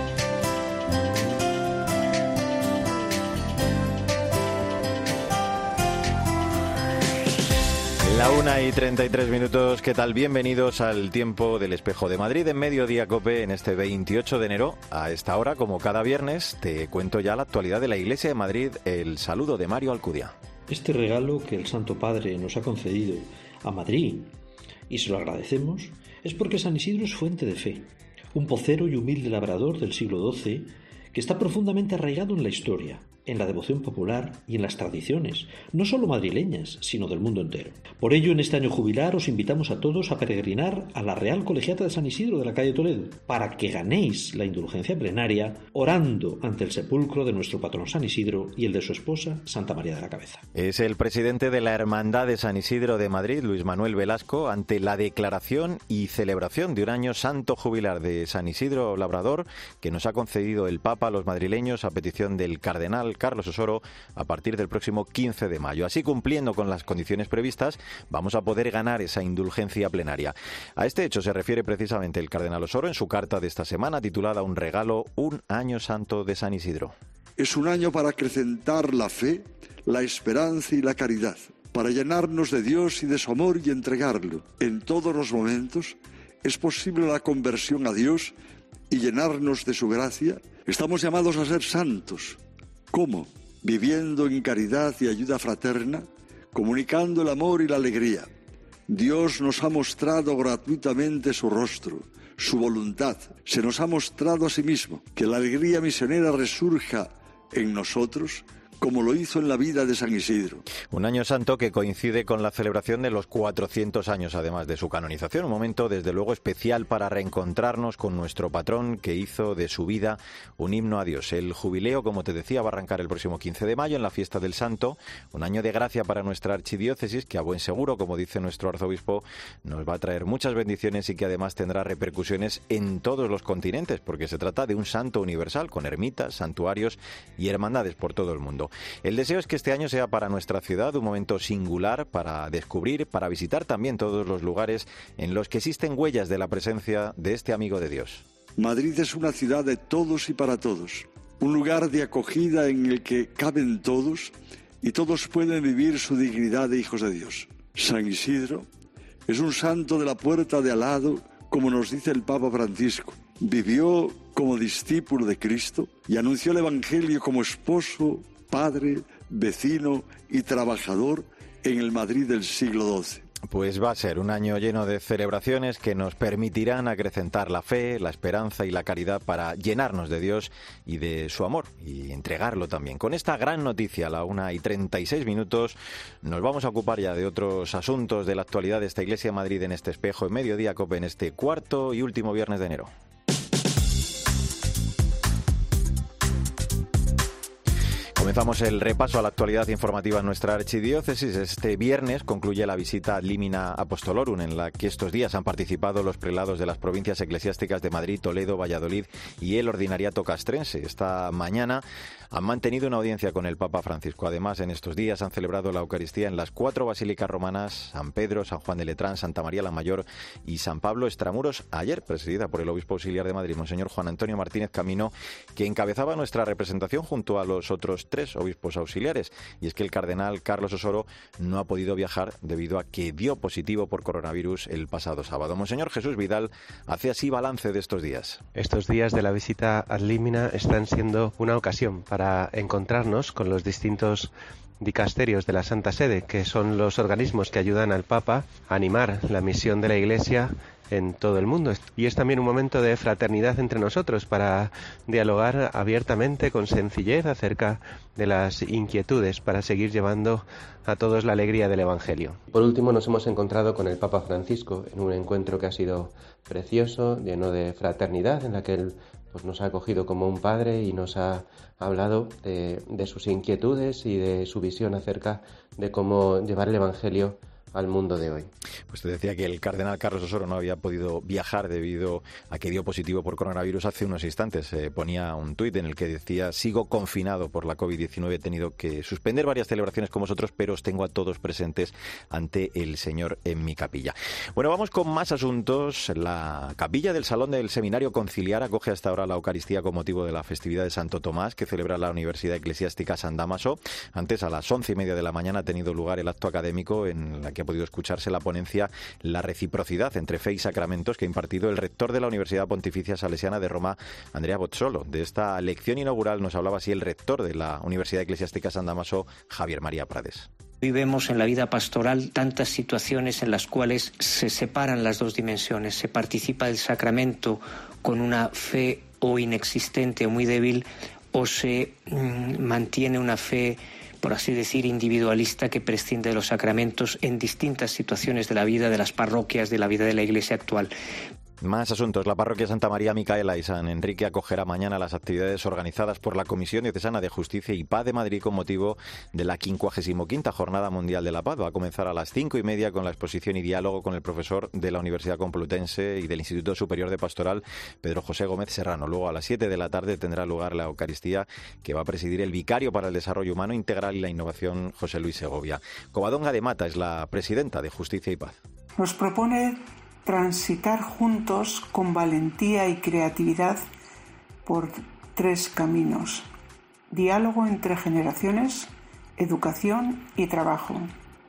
La 1:33, ¿qué tal? Bienvenidos al tiempo del Espejo de Madrid en Mediodía COPE en este 28 de enero. A esta hora, como cada viernes, te cuento ya la actualidad de la Iglesia de Madrid, el saludo de Mario Alcudia. Este regalo que el Santo Padre nos ha concedido a Madrid, y se lo agradecemos, es porque San Isidro es fuente de fe, un pocero y humilde labrador del siglo XII que está profundamente arraigado en la historia en la devoción popular y en las tradiciones, no solo madrileñas, sino del mundo entero. Por ello, en este año jubilar os invitamos a todos a peregrinar a la Real Colegiata de San Isidro de la calle Toledo, para que ganéis la indulgencia plenaria orando ante el sepulcro de nuestro patrón San Isidro y el de su esposa, Santa María de la Cabeza. Es el presidente de la Hermandad de San Isidro de Madrid, Luis Manuel Velasco, ante la declaración y celebración de un año santo jubilar de San Isidro Labrador que nos ha concedido el Papa a los madrileños a petición del cardenal Carlos Osoro a partir del próximo 15 de mayo. Así, cumpliendo con las condiciones previstas, vamos a poder ganar esa indulgencia plenaria. A este hecho se refiere precisamente el cardenal Osoro en su carta de esta semana titulada Un regalo, un año santo de San Isidro. Es un año para acrecentar la fe, la esperanza y la caridad, para llenarnos de Dios y de su amor y entregarlo. En todos los momentos es posible la conversión a Dios y llenarnos de su gracia. Estamos llamados a ser santos. ¿Cómo? Viviendo en caridad y ayuda fraterna, comunicando el amor y la alegría. Dios nos ha mostrado gratuitamente su rostro, su voluntad. Se nos ha mostrado a sí mismo. Que la alegría misionera resurja en nosotros, como lo hizo en la vida de San Isidro. Un año santo que coincide con la celebración de los 400 años, además de su canonización. Un momento, desde luego, especial para reencontrarnos con nuestro patrón que hizo de su vida un himno a Dios. El jubileo, como te decía, va a arrancar el próximo 15 de mayo en la fiesta del Santo. Un año de gracia para nuestra archidiócesis que, a buen seguro, como dice nuestro arzobispo, nos va a traer muchas bendiciones y que además tendrá repercusiones en todos los continentes, porque se trata de un santo universal con ermitas, santuarios y hermandades por todo el mundo. El deseo es que este año sea para nuestra ciudad un momento singular para descubrir, para visitar también todos los lugares en los que existen huellas de la presencia de este amigo de Dios. Madrid es una ciudad de todos y para todos, un lugar de acogida en el que caben todos y todos pueden vivir su dignidad de hijos de Dios. San Isidro es un santo de la puerta de al lado, como nos dice el Papa Francisco. Vivió como discípulo de Cristo y anunció el Evangelio como esposo, padre, vecino y trabajador en el Madrid del siglo XII. Pues va a ser un año lleno de celebraciones que nos permitirán acrecentar la fe, la esperanza y la caridad para llenarnos de Dios y de su amor y entregarlo también. Con esta gran noticia, a la 1:36, nos vamos a ocupar ya de otros asuntos de la actualidad de esta Iglesia de Madrid en este espejo en Mediodía COPE en este cuarto y último viernes de enero. Comenzamos el repaso a la actualidad informativa en nuestra archidiócesis. Este viernes concluye la visita ad limina apostolorum, en la que estos días han participado los prelados de las provincias eclesiásticas de Madrid, Toledo, Valladolid y el ordinariato castrense. Esta mañana han mantenido una audiencia con el Papa Francisco. Además, en estos días han celebrado la Eucaristía en las 4 basílicas romanas: San Pedro, San Juan de Letrán, Santa María la Mayor y San Pablo Extramuros, ayer presidida por el obispo auxiliar de Madrid, Monseñor Juan Antonio Martínez Camino, que encabezaba nuestra representación junto a los otros 3 obispos auxiliares. Y es que el cardenal Carlos Osoro no ha podido viajar debido a que dio positivo por coronavirus el pasado sábado. Monseñor Jesús Vidal hace así balance de estos días. Estos días de la visita ad limina están siendo una ocasión para encontrarnos con los distintos dicasterios de la Santa Sede, que son los organismos que ayudan al Papa a animar la misión de la Iglesia en todo el mundo. Y es también un momento de fraternidad entre nosotros para dialogar abiertamente, con sencillez, acerca de las inquietudes para seguir llevando a todos la alegría del Evangelio. Por último, nos hemos encontrado con el Papa Francisco en un encuentro que ha sido precioso, lleno de fraternidad, en la que él nos ha acogido como un padre y nos ha hablado de sus inquietudes y de su visión acerca de cómo llevar el Evangelio al mundo de hoy. Pues te decía que el cardenal Carlos Osoro no había podido viajar debido a que dio positivo por coronavirus hace unos instantes. Ponía un tuit en el que decía: sigo confinado por la COVID-19, he tenido que suspender varias celebraciones con vosotros, pero os tengo a todos presentes ante el Señor en mi capilla. Bueno, vamos con más asuntos. La capilla del Salón del Seminario Conciliar acoge hasta ahora la Eucaristía con motivo de la festividad de Santo Tomás, que celebra la Universidad Eclesiástica San Dámaso. Antes, a las 11:30 de la mañana, ha tenido lugar el acto académico en la que ha podido escucharse la ponencia La reciprocidad entre fe y sacramentos, que ha impartido el rector de la Universidad Pontificia Salesiana de Roma, Andrea Bozzolo. De esta lección inaugural nos hablaba así el rector de la Universidad Eclesiástica San Dámaso, Javier María Prades. Hoy vemos en la vida pastoral tantas situaciones en las cuales se separan las dos dimensiones. Se participa del sacramento con una fe o inexistente o muy débil, o se mantiene una fe, por así decir, individualista que prescinde de los sacramentos en distintas situaciones de la vida de las parroquias, de la vida de la Iglesia actual. Más asuntos. La parroquia Santa María Micaela y San Enrique acogerá mañana las actividades organizadas por la Comisión Diocesana de Justicia y Paz de Madrid con motivo de la 55ª Jornada Mundial de la Paz. Va a comenzar a las 5:30 con la exposición y diálogo con el profesor de la Universidad Complutense y del Instituto Superior de Pastoral, Pedro José Gómez Serrano. Luego a las 7 de la tarde tendrá lugar la Eucaristía, que va a presidir el vicario para el Desarrollo Humano Integral y la Innovación, José Luis Segovia. Covadonga de Mata es la presidenta de Justicia y Paz. Nos propone transitar juntos con valentía y creatividad por 3 caminos: diálogo entre generaciones, educación y trabajo.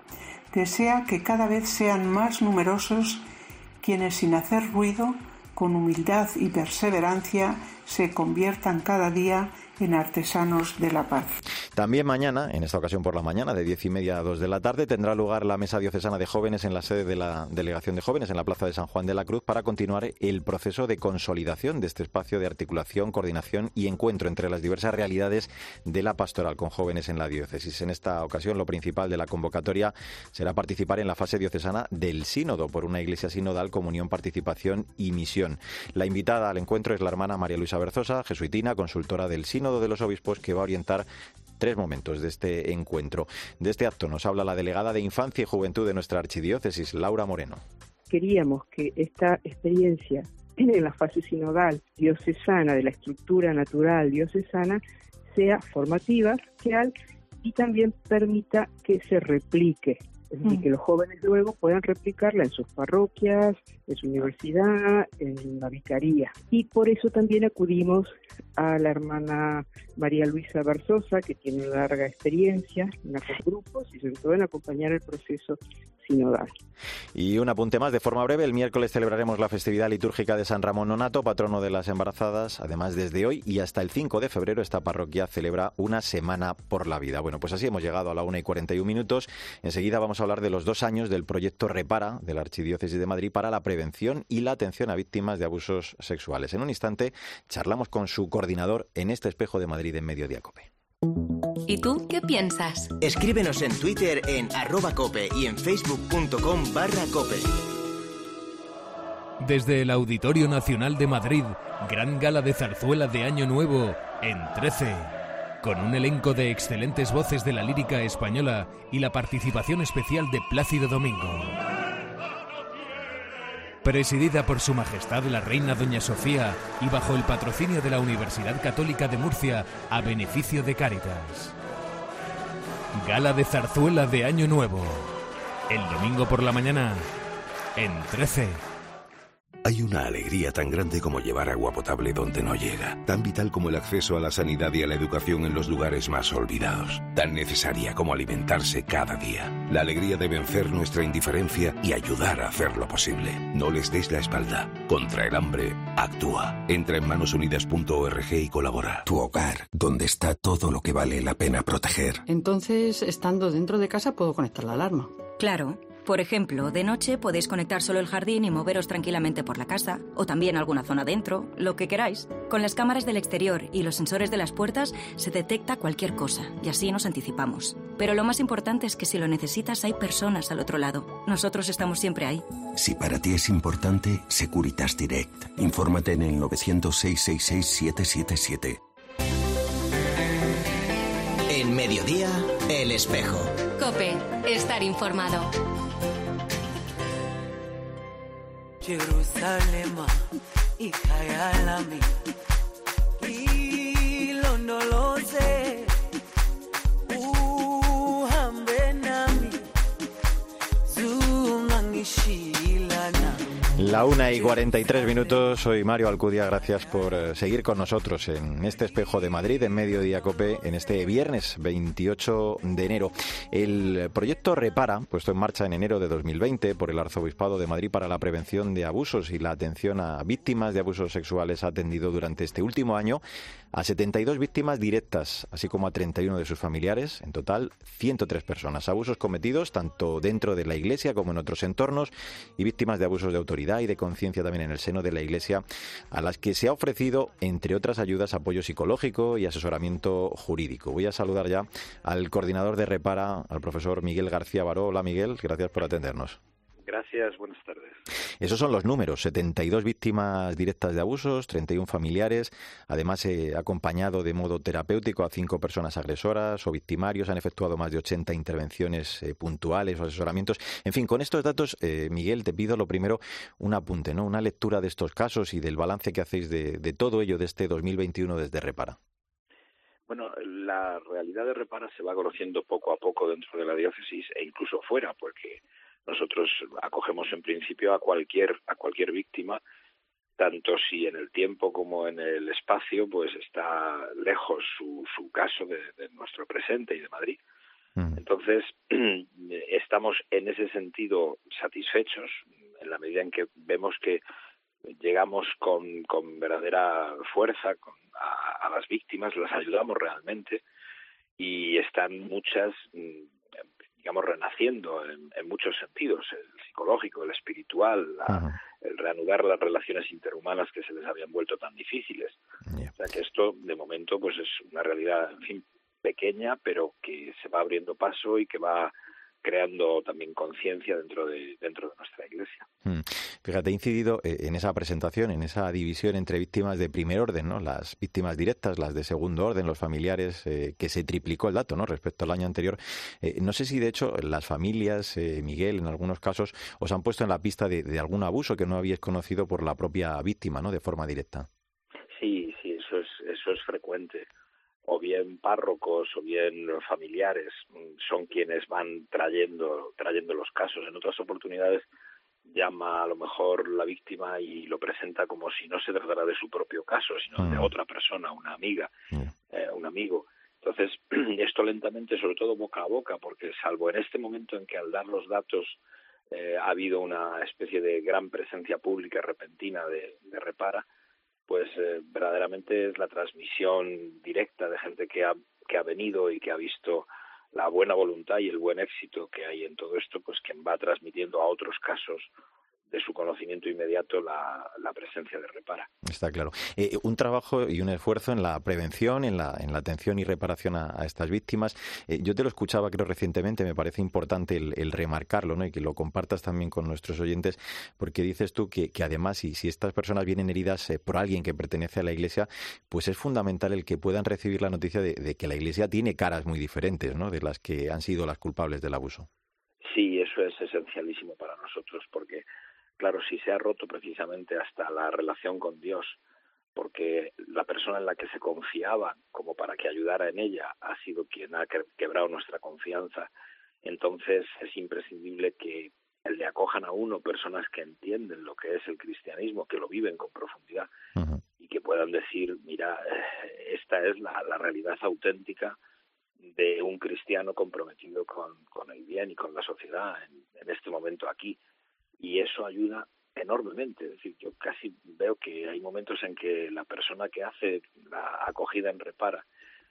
Desea que cada vez sean más numerosos quienes, sin hacer ruido, con humildad y perseverancia, se conviertan cada día en artesanos de la paz. También mañana, en esta ocasión por la mañana, de 10:30 a 2 de la tarde, tendrá lugar la Mesa Diocesana de Jóvenes en la sede de la Delegación de Jóvenes en la Plaza de San Juan de la Cruz para continuar el proceso de consolidación de este espacio de articulación, coordinación y encuentro entre las diversas realidades de la pastoral con jóvenes en la diócesis. En esta ocasión, lo principal de la convocatoria será participar en la fase diocesana del Sínodo por una Iglesia sinodal, comunión, participación y misión. La invitada al encuentro es la hermana María Luisa Berzosa, jesuitina, consultora del Sínodo de los Obispos, que va a orientar 3 momentos de este encuentro. De este acto nos habla la delegada de Infancia y Juventud de nuestra archidiócesis, Laura Moreno. Queríamos que esta experiencia en la fase sinodal diocesana, de la estructura natural diocesana, sea formativa, social, y también permita que se replique. Es decir, que los jóvenes luego puedan replicarla en sus parroquias, en su universidad, en la vicaría. Y por eso también acudimos a la hermana María Luisa Berzosa, que tiene una larga experiencia en los grupos y sobre todo en acompañar el proceso sinodal. Y un apunte más de forma breve: el miércoles celebraremos la festividad litúrgica de San Ramón Nonato, patrono de las embarazadas. Además, desde hoy y hasta el 5 de febrero esta parroquia celebra una semana por la vida. Bueno, pues así hemos llegado a la 1:41. Enseguida vamos a hablar de los 2 años del proyecto Repara de la Archidiócesis de Madrid para la prevención y la atención a víctimas de abusos sexuales. En un instante charlamos con su coordinador en este Espejo de Madrid en Mediodía COPE. ¿Y tú qué piensas? Escríbenos en Twitter en @cope y en facebook.com/cope. Desde el Auditorio Nacional de Madrid, gran gala de zarzuela de Año Nuevo en 13. Con un elenco de excelentes voces de la lírica española y la participación especial de Plácido Domingo. Presidida por Su Majestad la Reina Doña Sofía y bajo el patrocinio de la Universidad Católica de Murcia a beneficio de Cáritas. Gala de zarzuela de Año Nuevo. El domingo por la mañana en 13. Hay una alegría tan grande como llevar agua potable donde no llega, tan vital como el acceso a la sanidad y a la educación en los lugares más olvidados, tan necesaria como alimentarse cada día. La alegría de vencer nuestra indiferencia y ayudar a hacerlo posible. No les des la espalda. Contra el hambre, actúa. Entra en manosunidas.org y colabora. Tu hogar, donde está todo lo que vale la pena proteger. Entonces, estando dentro de casa, puedo conectar la alarma. Claro. Por ejemplo, de noche podéis conectar solo el jardín y moveros tranquilamente por la casa, o también alguna zona dentro, lo que queráis. Con las cámaras del exterior y los sensores de las puertas se detecta cualquier cosa, y así nos anticipamos. Pero lo más importante es que si lo necesitas hay personas al otro lado. Nosotros estamos siempre ahí. Si para ti es importante, Securitas Direct. Infórmate en el 900-666-777. En Mediodía, El Espejo. COPE, estar informado. Jerusalema ikayalami ilondoloze uhambe nami zungangishilana. La 1:43. Soy Mario Alcudia. Gracias por seguir con nosotros en este Espejo de Madrid, en Mediodía COPE, en este viernes 28 de enero. El proyecto Repara, puesto en marcha en enero de 2020 por el Arzobispado de Madrid para la prevención de abusos y la atención a víctimas de abusos sexuales, ha atendido durante este último año a 72 víctimas directas, así como a 31 de sus familiares, en total 103 personas. Abusos cometidos tanto dentro de la Iglesia como en otros entornos y víctimas de abusos de autoridad y de conciencia también en el seno de la Iglesia, a las que se ha ofrecido, entre otras ayudas, apoyo psicológico y asesoramiento jurídico. Voy a saludar ya al coordinador de Repara, al profesor Miguel García Baró. Hola Miguel, gracias por atendernos. Gracias, buenas tardes. Esos son los números, 72 víctimas directas de abusos, 31 familiares, además acompañado de modo terapéutico a 5 personas agresoras o victimarios, han efectuado más de 80 intervenciones puntuales o asesoramientos. En fin, con estos datos, Miguel, te pido lo primero un apunte, ¿no? Una lectura de estos casos y del balance que hacéis de todo ello de este 2021 desde Repara. Bueno, la realidad de Repara se va conociendo poco a poco dentro de la diócesis e incluso fuera, porque nosotros acogemos en principio a cualquier víctima, tanto si en el tiempo como en el espacio pues está lejos su caso de nuestro presente y de Madrid. Entonces, estamos en ese sentido satisfechos en la medida en que vemos que llegamos con verdadera fuerza a las víctimas, las ayudamos realmente y están muchas, digamos, renaciendo en muchos sentidos, el psicológico, el espiritual, el reanudar las relaciones interhumanas que se les habían vuelto tan difíciles. O sea que esto, de momento, pues es una realidad, en fin, pequeña, pero que se va abriendo paso y que va creando también conciencia dentro de nuestra Iglesia. Fíjate, he incidido en esa presentación, en esa división entre víctimas de primer orden, ¿no? Las víctimas directas, las de segundo orden, los familiares, que se triplicó el dato, ¿no? Respecto al año anterior. No sé si, de hecho, las familias, Miguel, en algunos casos, os han puesto en la pista de algún abuso que no habíais conocido por la propia víctima, ¿no? De forma directa. Sí, eso es frecuente. O bien párrocos o bien familiares son quienes van trayendo los casos. En otras oportunidades llama a lo mejor la víctima y lo presenta como si no se tratara de su propio caso, sino de otra persona, una amiga, un amigo. Entonces, esto lentamente, sobre todo boca a boca, porque salvo en este momento en que al dar los datos ha habido una especie de gran presencia pública repentina de Repara, pues verdaderamente es la transmisión directa de gente que ha venido y que ha visto la buena voluntad y el buen éxito que hay en todo esto, pues quien va transmitiendo a otros casos de su conocimiento inmediato la presencia de Repara. Está claro. Un trabajo y un esfuerzo en la prevención, en la atención y reparación a estas víctimas. Yo te lo escuchaba, creo, recientemente, me parece importante el remarcarlo, ¿no? Y que lo compartas también con nuestros oyentes, porque dices tú que además, si estas personas vienen heridas por alguien que pertenece a la Iglesia, pues es fundamental el que puedan recibir la noticia de que la Iglesia tiene caras muy diferentes, ¿no? De las que han sido las culpables del abuso. Sí, eso es esencialísimo para nosotros, porque claro, si se ha roto precisamente hasta la relación con Dios, porque la persona en la que se confiaba como para que ayudara en ella ha sido quien ha quebrado nuestra confianza, entonces es imprescindible que le acojan a uno personas que entienden lo que es el cristianismo, que lo viven con profundidad y que puedan decir, mira, esta es la realidad auténtica de un cristiano comprometido con el bien y con la sociedad en este momento aquí. Y eso ayuda enormemente. Es decir, yo casi veo que hay momentos en que la persona que hace la acogida en Repara,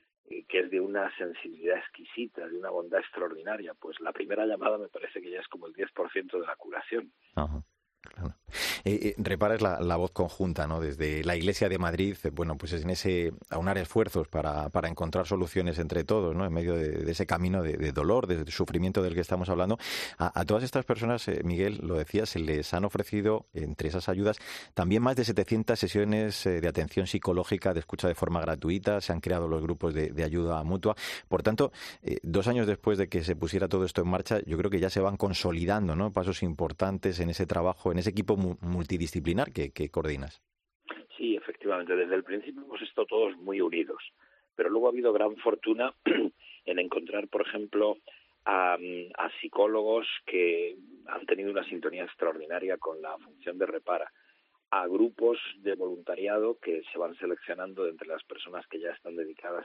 que es de una sensibilidad exquisita, de una bondad extraordinaria, pues la primera llamada me parece que ya es como el 10% de la curación. Ajá. Claro. Repara es la voz conjunta, ¿no? Desde la Iglesia de Madrid, bueno, pues es en ese aunar esfuerzos para encontrar soluciones entre todos, ¿no? En medio de ese camino de dolor, de sufrimiento del que estamos hablando. A todas estas personas, Miguel, lo decía, se les han ofrecido, entre esas ayudas, también más de 700 sesiones de atención psicológica, de escucha de forma gratuita, se han creado los grupos de ayuda mutua. Por tanto, 2 años después de que se pusiera todo esto en marcha, yo creo que ya se van consolidando, ¿no? Pasos importantes en ese trabajo, en ese equipo multidisciplinar que coordinas. Sí, efectivamente. Desde el principio hemos estado todos muy unidos, pero luego ha habido gran fortuna en encontrar, por ejemplo, a psicólogos que han tenido una sintonía extraordinaria con la función de Repara, a grupos de voluntariado que se van seleccionando de entre las personas que ya están dedicadas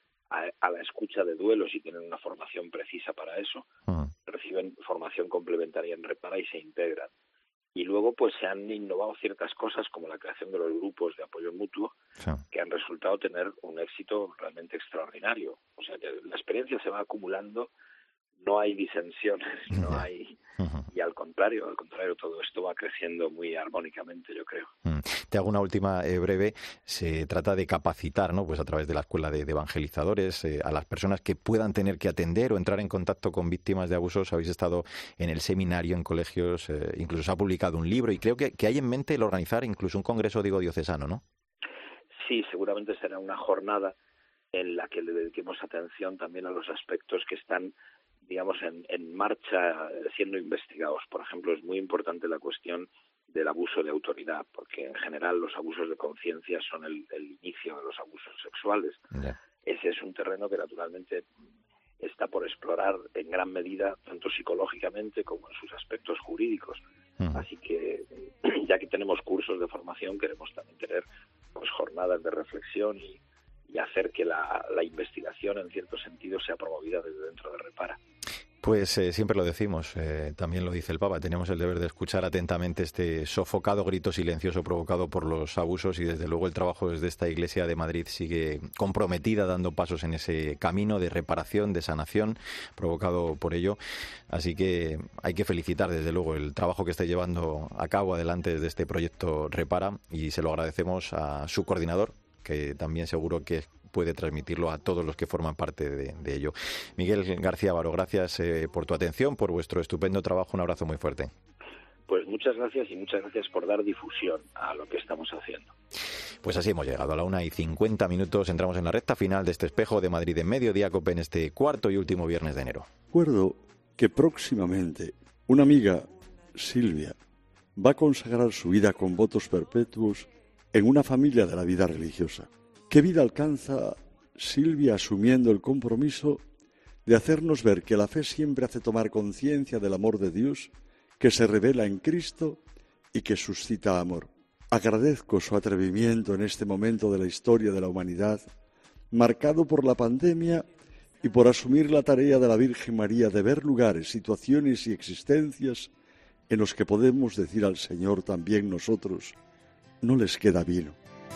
a la escucha de duelos y tienen una formación precisa para eso, reciben formación complementaria en Repara y se integran. Y luego pues se han innovado ciertas cosas como la creación de los grupos de apoyo mutuo, sí, que han resultado tener un éxito realmente extraordinario. O sea que la experiencia se va acumulando, no hay disensiones, no hay... Y al contrario, todo esto va creciendo muy armónicamente, yo creo. Te hago una última breve. Se trata de capacitar, ¿no? Pues a través de la escuela de evangelizadores a las personas que puedan tener que atender o entrar en contacto con víctimas de abusos. Habéis estado en el seminario, en colegios, incluso se ha publicado un libro y creo que hay en mente el organizar incluso un congreso, diocesano, ¿no? Sí, seguramente será una jornada en la que le dediquemos atención también a los aspectos que están, digamos, en marcha siendo investigados. Por ejemplo, es muy importante la cuestión del abuso de autoridad, porque en general los abusos de conciencia son el inicio de los abusos sexuales. Yeah. Ese es un terreno que naturalmente está por explorar en gran medida, tanto psicológicamente como en sus aspectos jurídicos. Así que, ya que tenemos cursos de formación, queremos también tener pues jornadas de reflexión y hacer que la investigación, en cierto sentido, sea promovida desde dentro de Repara. Pues siempre lo decimos, también lo dice el Papa, tenemos el deber de escuchar atentamente este sofocado grito silencioso provocado por los abusos y desde luego el trabajo desde esta Iglesia de Madrid sigue comprometida dando pasos en ese camino de reparación, de sanación provocado por ello. Así que hay que felicitar desde luego el trabajo que está llevando a cabo adelante desde este proyecto Repara y se lo agradecemos a su coordinador, que también seguro que puede transmitirlo a todos los que forman parte de ello. Miguel García Varo, gracias por tu atención, por vuestro estupendo trabajo. Un abrazo muy fuerte. Pues muchas gracias y muchas gracias por dar difusión a lo que estamos haciendo. Pues así hemos llegado a la 1:50. Entramos en la recta final de este espejo de Madrid en Mediodía Cope en este cuarto y último viernes de enero. Recuerdo que próximamente una amiga, Silvia, va a consagrar su vida con votos perpetuos en una familia de la vida religiosa. ¿Qué vida alcanza Silvia asumiendo el compromiso de hacernos ver que la fe siempre hace tomar conciencia del amor de Dios, que se revela en Cristo y que suscita amor? Agradezco su atrevimiento en este momento de la historia de la humanidad, marcado por la pandemia y por asumir la tarea de la Virgen María de ver lugares, situaciones y existencias en los que podemos decir al Señor también nosotros, no les queda vino.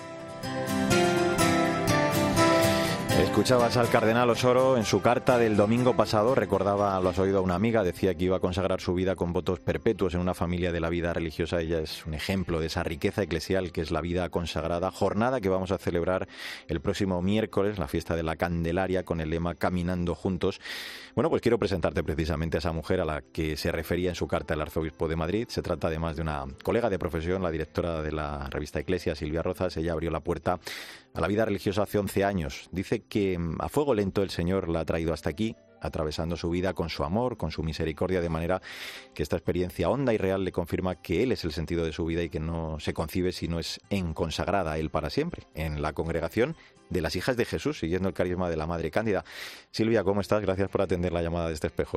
Escuchabas al cardenal Osoro en su carta del domingo pasado, recordaba, lo has oído, a una amiga, decía que iba a consagrar su vida con votos perpetuos en una familia de la vida religiosa. Ella es un ejemplo de esa riqueza eclesial que es la vida consagrada, jornada que vamos a celebrar el próximo miércoles, la fiesta de la Candelaria, con el lema Caminando Juntos. Bueno, pues quiero presentarte precisamente a esa mujer a la que se refería en su carta el arzobispo de Madrid. Se trata además de una colega de profesión, la directora de la revista Eclesia, Silvia Rozas. Ella abrió la puerta a la vida religiosa hace 11 años. Dice que a fuego lento el Señor la ha traído hasta aquí, atravesando su vida con su amor, con su misericordia, de manera que esta experiencia honda y real le confirma que Él es el sentido de su vida y que no se concibe si no es consagrada a Él para siempre, en la congregación de las Hijas de Jesús, siguiendo el carisma de la Madre Cándida. Silvia, ¿cómo estás? Gracias por atender la llamada de este espejo,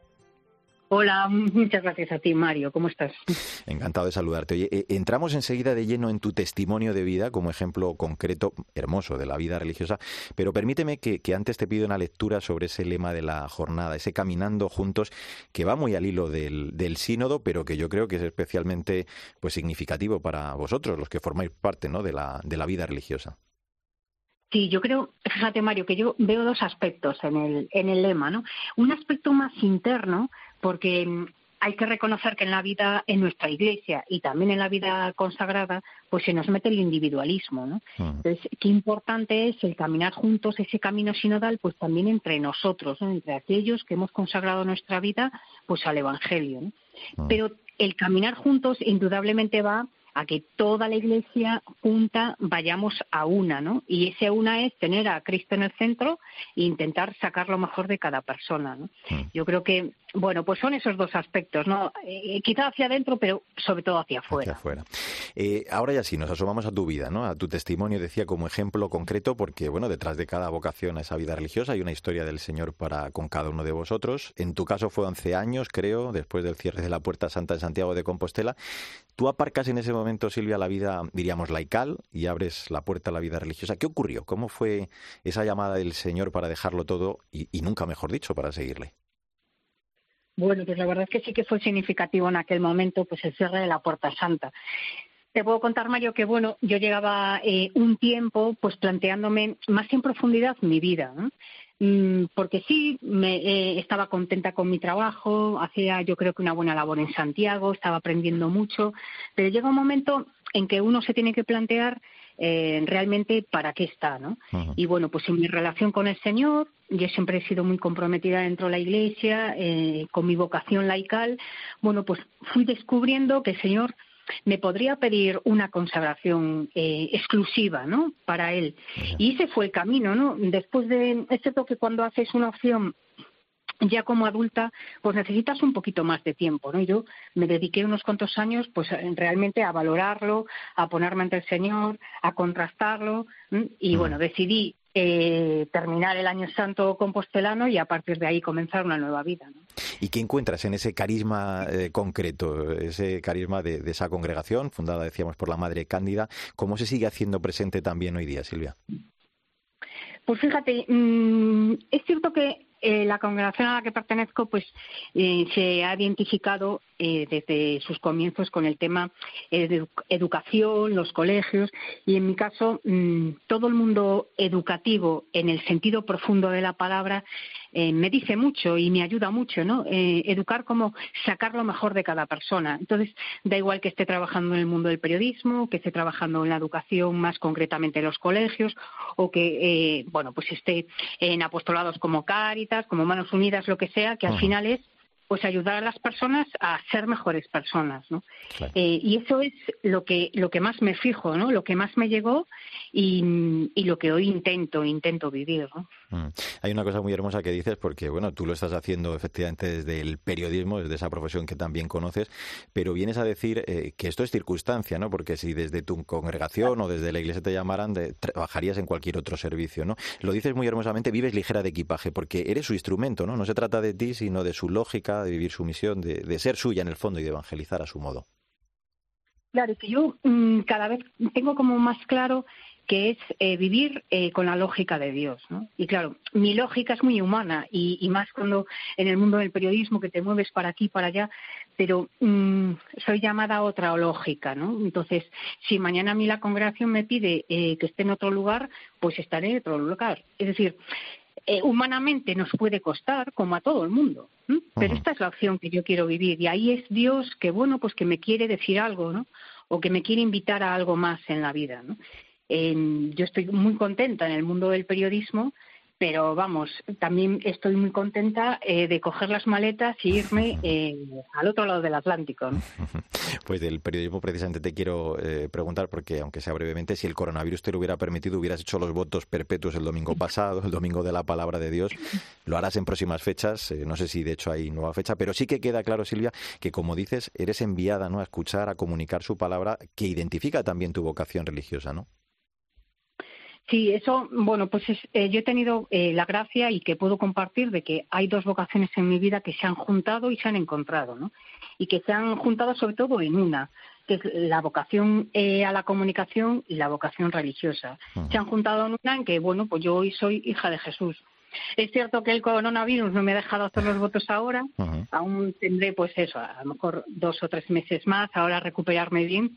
Hola, muchas gracias a ti, Mario. ¿Cómo estás? Encantado de saludarte. Oye, entramos enseguida de lleno en tu testimonio de vida como ejemplo concreto, hermoso, de la vida religiosa, pero permíteme que antes te pido una lectura sobre ese lema de la jornada, ese Caminando Juntos, que va muy al hilo del sínodo, pero que yo creo que es especialmente pues significativo para vosotros, los que formáis parte, ¿no?, de la vida religiosa. Sí, yo creo, fíjate, Mario, que yo veo dos aspectos en el lema, ¿no? Un aspecto más interno, porque hay que reconocer que en la vida, en nuestra Iglesia y también en la vida consagrada, pues se nos mete el individualismo, ¿no? Entonces, qué importante es el caminar juntos, ese camino sinodal, pues también entre nosotros, ¿no?, entre aquellos que hemos consagrado nuestra vida, pues al Evangelio, ¿no? Pero el caminar juntos indudablemente va a que toda la Iglesia junta vayamos a una, ¿no? Y ese una es tener a Cristo en el centro e intentar sacar lo mejor de cada persona, ¿no? Yo creo que, bueno, pues son esos dos aspectos, ¿no? Quizá hacia adentro, pero sobre todo hacia afuera. Ahora ya sí, nos asomamos a tu vida, ¿no? A tu testimonio, decía, como ejemplo concreto, porque, bueno, detrás de cada vocación a esa vida religiosa hay una historia del Señor con cada uno de vosotros. En tu caso fue 11 años, creo, después del cierre de la Puerta Santa en Santiago de Compostela. Tú aparcas en ese momento, Silvia, la vida, diríamos, laical y abres la puerta a la vida religiosa. ¿Qué ocurrió? ¿Cómo fue esa llamada del Señor para dejarlo todo y nunca mejor dicho, para seguirle? Bueno, pues la verdad es que sí que fue significativo en aquel momento, pues el cierre de la Puerta Santa. Te puedo contar, Mario, que bueno, yo llevaba un tiempo pues planteándome más en profundidad mi vida, ¿no? Porque sí, estaba contenta con mi trabajo, hacía yo creo que una buena labor en Santiago, estaba aprendiendo mucho, pero llega un momento en que uno se tiene que plantear realmente para qué está, ¿no? Uh-huh. Y bueno, pues en mi relación con el Señor, yo siempre he sido muy comprometida dentro de la Iglesia, con mi vocación laical, bueno, pues fui descubriendo que el Señor me podría pedir una consagración exclusiva, ¿no?, para Él. Y ese fue el camino, ¿no? Después de, es cierto que cuando haces una opción ya como adulta, pues necesitas un poquito más de tiempo, ¿no? Yo me dediqué unos cuantos años, pues realmente a valorarlo, a ponerme ante el Señor, a contrastarlo, y bueno, decidí terminar el Año Santo compostelano y a partir de ahí comenzar una nueva vida, ¿no? ¿Y qué encuentras en ese carisma concreto, ese carisma de esa congregación, fundada, decíamos, por la Madre Cándida? ¿Cómo se sigue haciendo presente también hoy día, Silvia? Pues fíjate, es cierto que la congregación a la que pertenezco pues se ha identificado desde sus comienzos con el tema de educación, los colegios, y en mi caso todo el mundo educativo en el sentido profundo de la palabra me dice mucho y me ayuda mucho, ¿no? Educar como sacar lo mejor de cada persona. Entonces, da igual que esté trabajando en el mundo del periodismo, que esté trabajando en la educación, más concretamente en los colegios, o que, bueno, pues esté en apostolados como Cáritas, como Manos Unidas, lo que sea, que al final es pues ayudar a las personas a ser mejores personas, ¿no? Claro. Y eso es lo que más me fijo, ¿no? Lo que más me llegó y lo que hoy intento vivir, ¿no? Hay una cosa muy hermosa que dices, porque bueno, tú lo estás haciendo efectivamente desde el periodismo, desde esa profesión que también conoces, pero vienes a decir que esto es circunstancia, ¿no? Porque si desde tu congregación o desde la iglesia te llamaran, trabajarías en cualquier otro servicio, ¿no? Lo dices muy hermosamente, vives ligera de equipaje, porque eres su instrumento, ¿no? No se trata de ti, sino de su lógica, de vivir su misión, de ser suya en el fondo y de evangelizar a su modo. Claro, que yo cada vez tengo como más claro que es vivir con la lógica de Dios, ¿no? Y claro, mi lógica es muy humana y más cuando en el mundo del periodismo que te mueves para aquí, para allá, pero soy llamada a otra lógica, ¿no? Entonces, si mañana a mí la congregación me pide que esté en otro lugar, pues estaré en otro lugar. Es decir, humanamente nos puede costar, como a todo el mundo, ¿no? Pero esta es la opción que yo quiero vivir y ahí es Dios que, bueno, pues que me quiere decir algo, ¿no? O que me quiere invitar a algo más en la vida, ¿no? Yo estoy muy contenta en el mundo del periodismo, pero vamos, también estoy muy contenta de coger las maletas y irme al otro lado del Atlántico, ¿no? Pues del periodismo precisamente te quiero preguntar, porque aunque sea brevemente, si el coronavirus te lo hubiera permitido, hubieras hecho los votos perpetuos el domingo pasado, el domingo de la palabra de Dios. Lo harás en próximas fechas, no sé si de hecho hay nueva fecha, pero sí que queda claro, Silvia, que como dices, eres enviada, ¿no?, a escuchar, a comunicar su palabra, que identifica también tu vocación religiosa, ¿no? Sí, eso, bueno, pues yo he tenido la gracia y que puedo compartir de que hay dos vocaciones en mi vida que se han juntado y se han encontrado, ¿no? Y que se han juntado sobre todo en una, que es la vocación a la comunicación y la vocación religiosa. Se han juntado en una en que, bueno, pues yo hoy soy hija de Jesús. Es cierto que el coronavirus no me ha dejado hacer los votos ahora, aún tendré pues eso, a lo mejor 2 o 3 meses más, ahora recuperarme bien.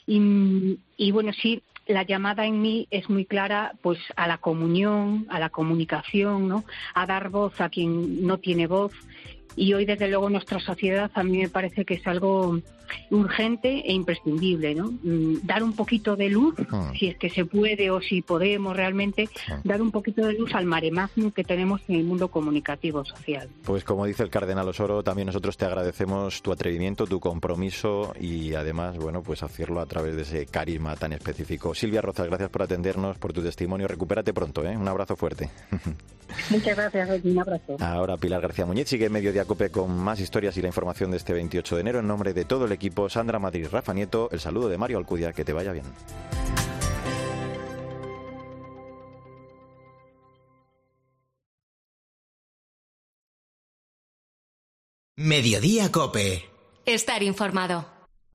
Y bueno, sí, la llamada en mí es muy clara, pues a la comunión, a la comunicación, ¿no? A dar voz a quien no tiene voz. Y hoy, desde luego, nuestra sociedad a mí me parece que es algo urgente e imprescindible, ¿no? Dar un poquito de luz, si es que se puede o si podemos realmente, dar un poquito de luz al mare magnum que tenemos en el mundo comunicativo social. Pues como dice el cardenal Osoro, también nosotros te agradecemos tu atrevimiento, tu compromiso y además, bueno, pues hacerlo a través de ese carisma tan específico. Silvia Rozas, gracias por atendernos, por tu testimonio. Recupérate pronto, ¿eh? Un abrazo fuerte. Muchas gracias, un abrazo. Ahora Pilar García Muñiz sigue en Mediodía COPE con más historias y la información de este 28 de enero. En nombre de todo el equipo, Sandra Madrid, Rafa Nieto, el saludo de Mario Alcudia. Que te vaya bien. Mediodía COPE. Estar informado.